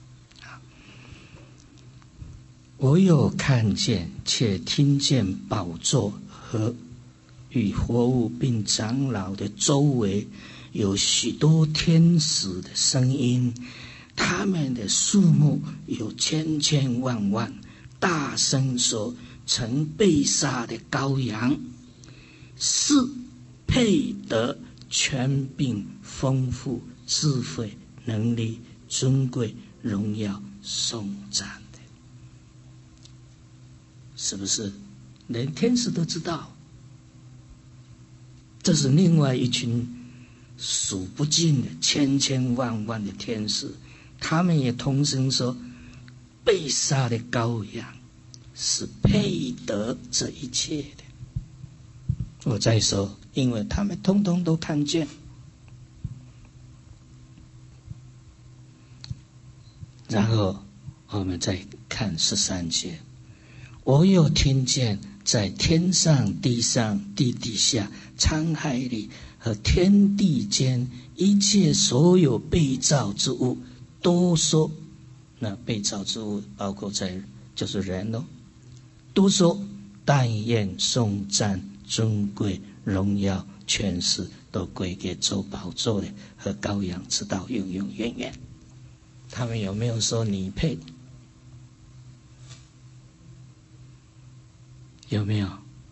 我有看见，且听见宝座和与活物并长老的周围有许多天使的声音，他们的数目有千千万万，大声说：曾被杀的羔羊是配得权柄、丰富、智慧、能力、尊贵、荣耀、颂赞的。是不是连天使都知道？这是另外一群数不尽的千千万万的天使，他们也同声说，被杀的羔羊是配得这一切的。我再说，因为他们通通都看见。然后我们再看十三节，我又听见在天上、地上、地底下、沧海里和天地间一切所有被造之物都说，那被造之物包括在就是人哦，都说但愿颂赞尊贵荣耀权势都归给坐宝座的和羔羊，直到永永远远。他们有没有说你配？有没有？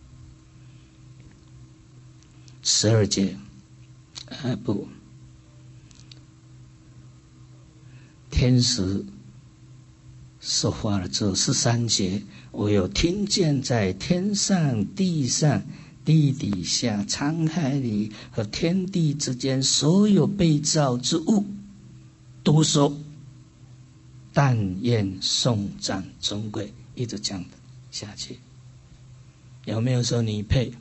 十二节，啊不，天使说话了之后，十三节，我有听见在天上、地上、地底下、沧海里和天地之间所有被造之物，都说但愿颂赞尊贵，一直讲下去。有没有说你配？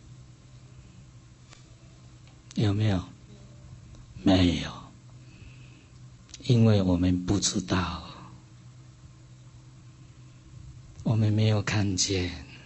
有没有？没有，因为我们不知道，我们没有看见。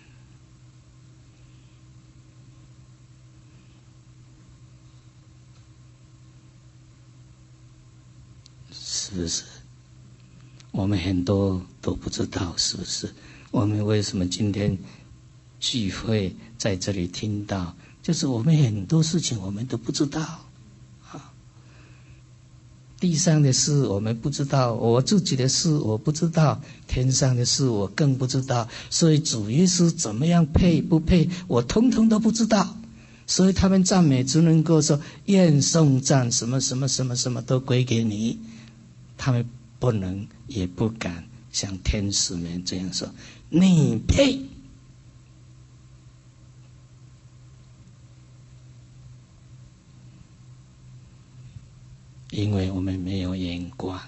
是不是？我们很多都不知道，是不是？我们为什么今天聚会在这里听到，就是我们很多事情我们都不知道啊。地上的事我们不知道，我自己的事我不知道，天上的事我更不知道，所以主耶稣怎么样配不配，我通通都不知道。所以他们赞美只能够说愿颂赞什么什么什么什么都归给你，他们不能也不敢像天使们这样说你配。因为我们没有眼光。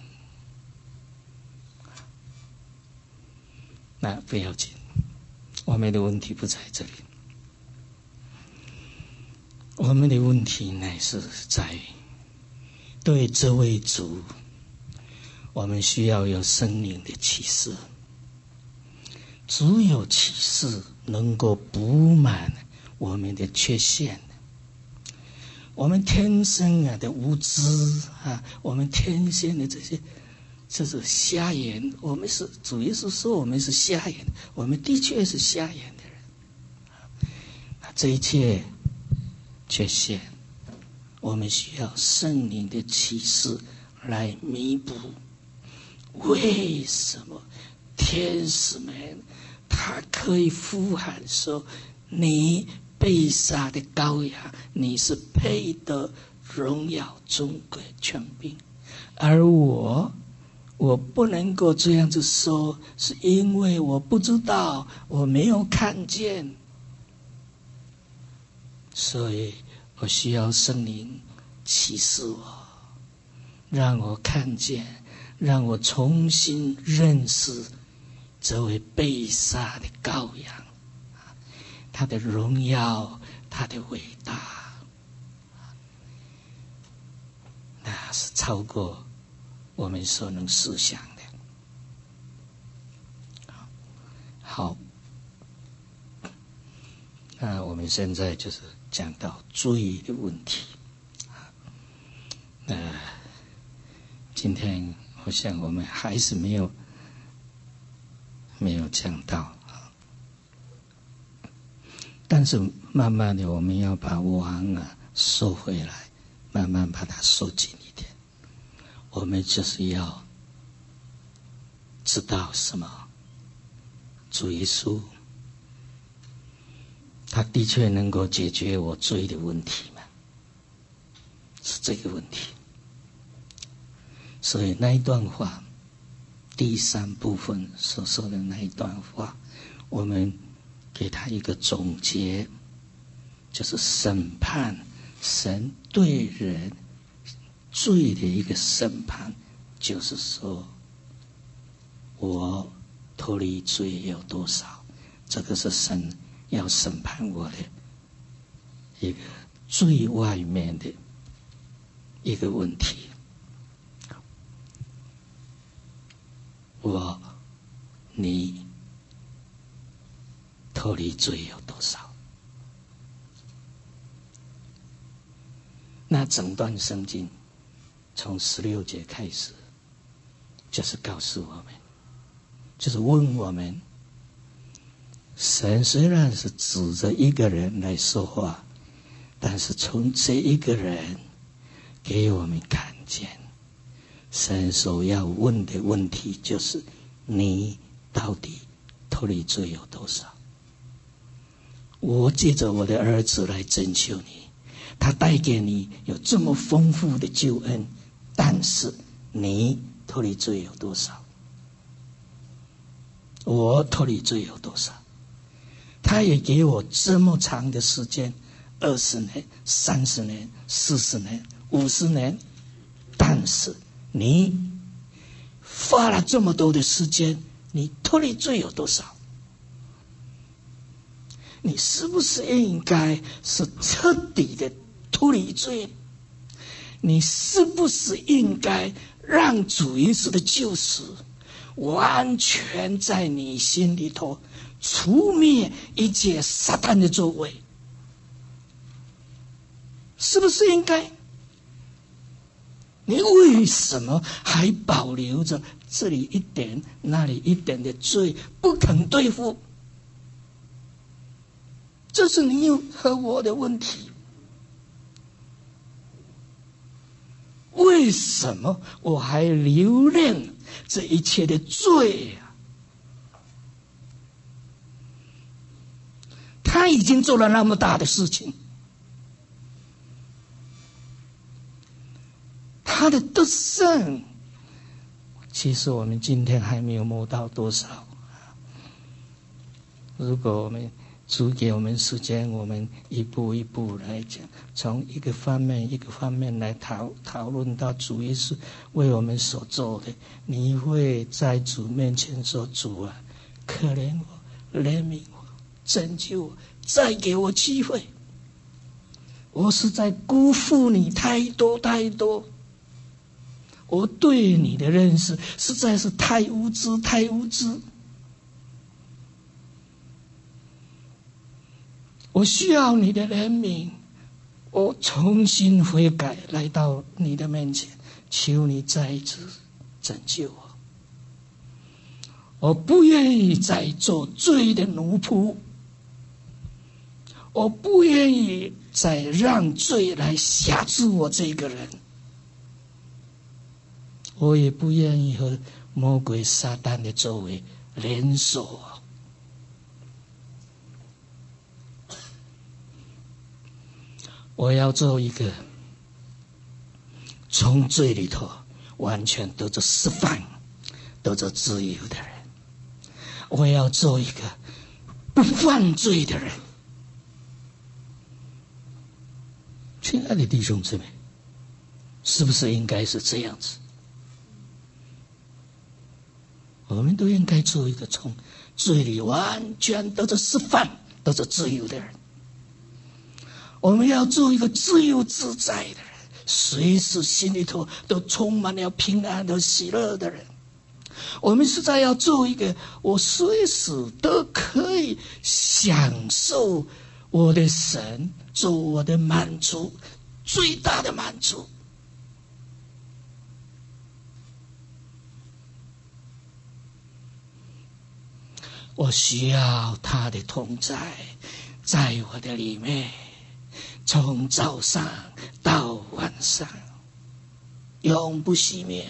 那不要紧，我们的问题不在这里，我们的问题乃是在于对这位主，我们需要有生命的启示。只有启示能够补满我们的缺陷。我们天生啊的无知啊，我们天生的这些，这是瞎眼。我们是主耶稣说我们是瞎眼，我们的确是瞎眼的人。这一切缺陷，我们需要圣灵的启示来弥补。为什么天使们他可以呼喊说：“你被杀的羔羊，你是配得荣耀、尊贵、权柄。”而我， 我不能够这样子说，是因为我不知道，我没有看见，所以我需要圣灵启示我，让我看见，让我重新认识这位被杀的羔羊，他的荣耀，他的伟大，那是超过我们所能思想的。好，那我们现在就是讲到罪的问题。呃，今天我想我们还是没有没有讲到，但是慢慢的我们要把王啊收回来，慢慢把它收紧一点。我们就是要知道什么？主耶稣，他的确能够解决我罪的问题吗？是这个问题。所以那一段话，第三部分所说的那一段话，我们给他一个总结，就是审判，神对人罪的一个审判，就是说我脱离罪有多少，这个是神要审判我的一个最外面的一个问题。我你脱离罪有多少？那整段圣经从十六节开始，就是告诉我们，就是问我们，神虽然是指着一个人来说话，但是从这一个人给我们看见，神所要问的问题就是：你到底脱离罪有多少？我借着我的儿子来拯救你，他带给你有这么丰富的救恩，但是你脱离罪有多少？我脱离罪有多少？他也给我这么长的时间，二十年、三十年、四十年、五十年，但是你花了这么多的时间，你脱离罪有多少？你是不是应该是彻底的脱离罪？你是不是应该让主耶稣的救赎完全在你心里头除灭一切撒旦的作为？是不是应该？你为什么还保留着这里一点那里一点的罪不肯对付？这是你和我的问题。为什么我还留恋这一切的罪啊？他已经做了那么大的事情，他的得胜，其实我们今天还没有摸到多少。如果我们主给我们时间，我们一步一步来讲，从一个方面一个方面来讨讨论到主耶稣为我们所做的，你会在主面前说：主啊，可怜我，怜悯我，拯救我，再给我机会。我是在辜负你太多太多，我对你的认识实在是太无知太无知。我需要你的怜悯，我重新悔改，来到你的面前，求你再一次拯救我。我不愿意再做罪的奴仆，我不愿意再让罪来辖制我这个人，我也不愿意和魔鬼撒旦的作为联手。我要做一个从罪里头完全得着释放， 得着自由的人。我要做一个不犯罪的人。亲爱的弟兄姊妹，是不是应该是这样子？我们都应该做一个从罪里完全得着释放、得着自由的人。我们要做一个自由自在的人，随时心里头都充满了平安和喜乐的人。我们实在要做一个我随时都可以享受我的神做我的满足，最大的满足。我需要他的同在，在我的里面，从早上到晚上，永不熄灭。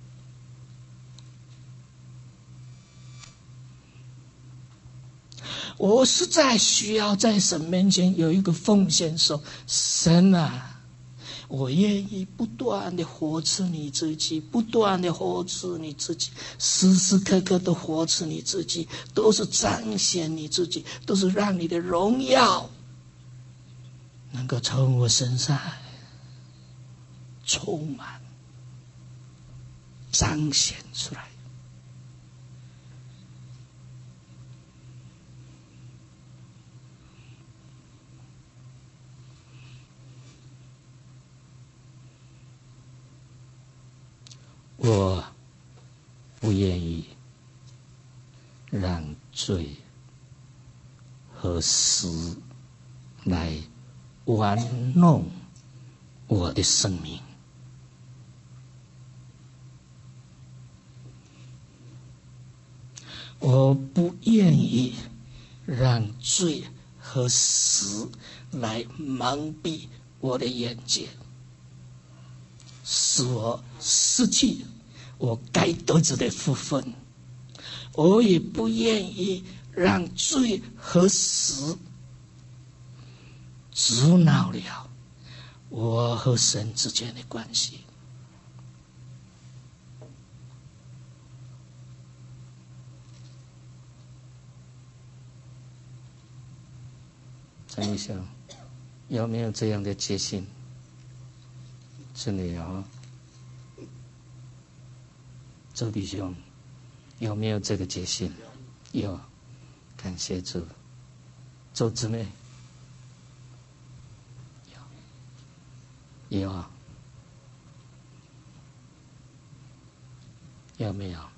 我实在需要在神面前有一个奉献，说：神啊，我愿意不断的活出你自己，不断的活出你自己，时时刻刻都活出你自己，都是彰显你自己，都是让你的荣耀能够从我身上充满、彰显出来。我不愿意让罪和死来玩弄我的生命。我不愿意让罪和死来蒙蔽我的眼界，使我失去我该得着的福分。我也不愿意让罪和死阻挠了我和神之间的关系。陈医生，有没有这样的决心？真的有。周弟兄，有没有这个决心？有，感谢主。周姊妹，有，有啊，有没有？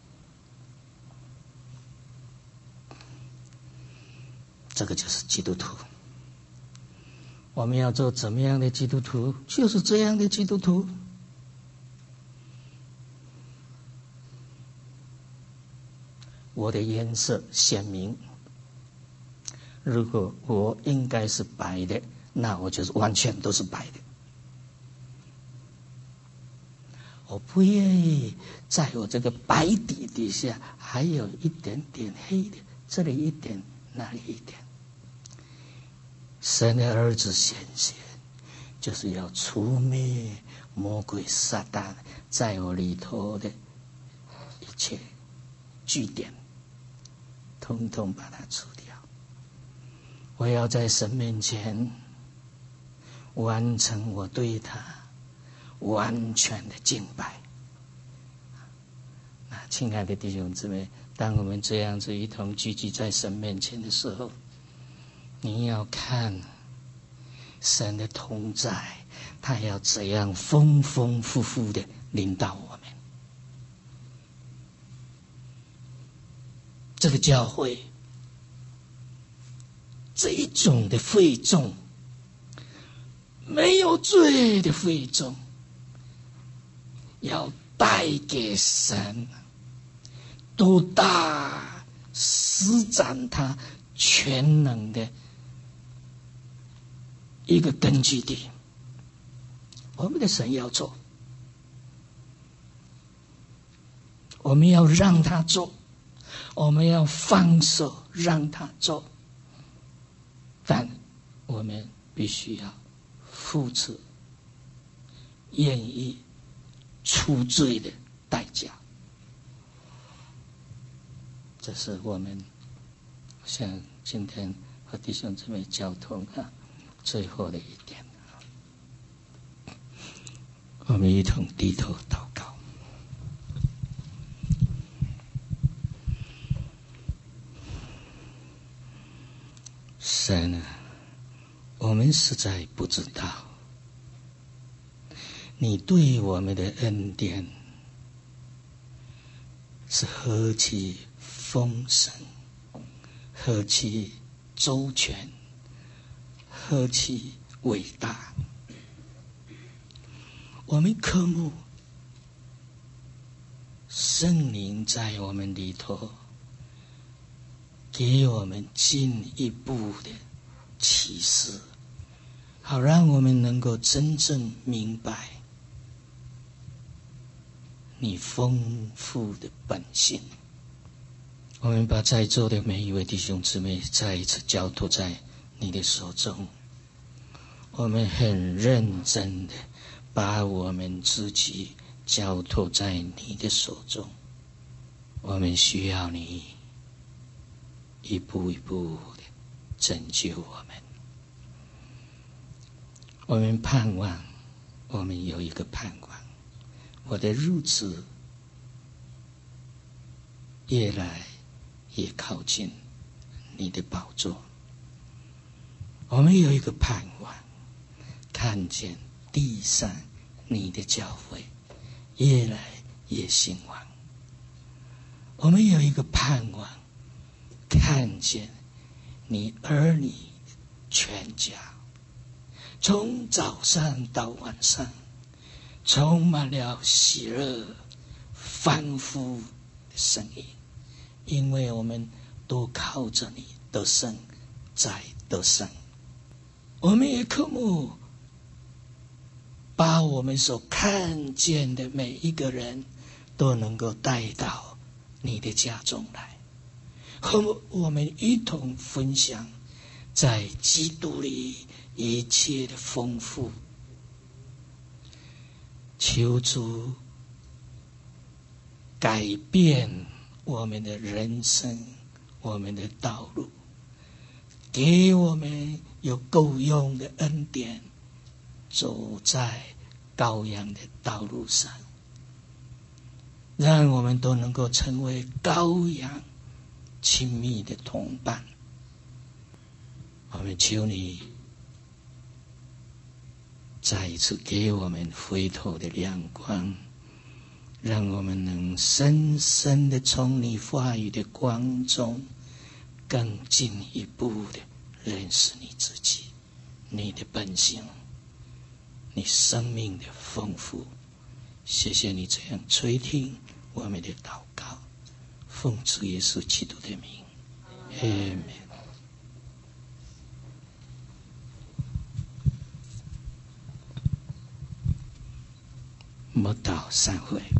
这个就是基督徒。我们要做怎么样的基督徒？就是这样的基督徒。我的颜色鲜明，如果我应该是白的，那我就是完全都是白的。我不愿意在我这个白底底下还有一点点黑的，这里一点，那里一点。神的儿子显现，就是要除灭魔鬼撒旦在我里头的一切据点，统统把它除掉。我要在神面前完成我对他完全的敬拜。那亲爱的弟兄姊妹，当我们这样子一同聚集在神面前的时候，你要看神的同在，他要怎样丰丰富富的领导我们。这个教会这一种的会众，没有罪的会众，要带给神多大施展他全能的一个根据地。我们的神要做，我们要让他做，我们要放手让他做，但我们必须要付出愿意出罪的代价。 这是我们像今天和弟兄姊妹交通啊最后的一点。我们一同低头祷告。神啊，我们实在不知道你对我们的恩典是何其丰盛，何其周全，何其伟大。我们渴慕圣灵在我们里头给我们进一步的启示，好让我们能够真正明白你丰富的本性。我们把在座的每一位弟兄姊妹再一次交托在你的手中，我们很认真的把我们自己交托在你的手中，我们需要你一步一步的拯救我们。我们盼望，我们有一个盼望，我的日子越来越靠近你的宝座。我们有一个盼望，看见地上你的教会越来越兴旺。我们有一个盼望，看见你儿女全家从早上到晚上充满了喜乐欢呼的声音，因为我们都靠着你得胜再得胜。我们也渴慕把我们所看见的每一个人都能够带到你的家中来，和我们一同分享在基督里一切的丰富。求主改变我们的人生，我们的道路，给我们有够用的恩典，走在羔羊的道路上，让我们都能够成为羔羊亲密的同伴。我们求你再一次给我们回头的亮光，让我们能深深的从你话语的光中更进一步的认识你自己，你的本性，你生命的丰富。谢谢你这样垂听我们的祷告，奉主耶稣基督的名，阿们。默祷散会。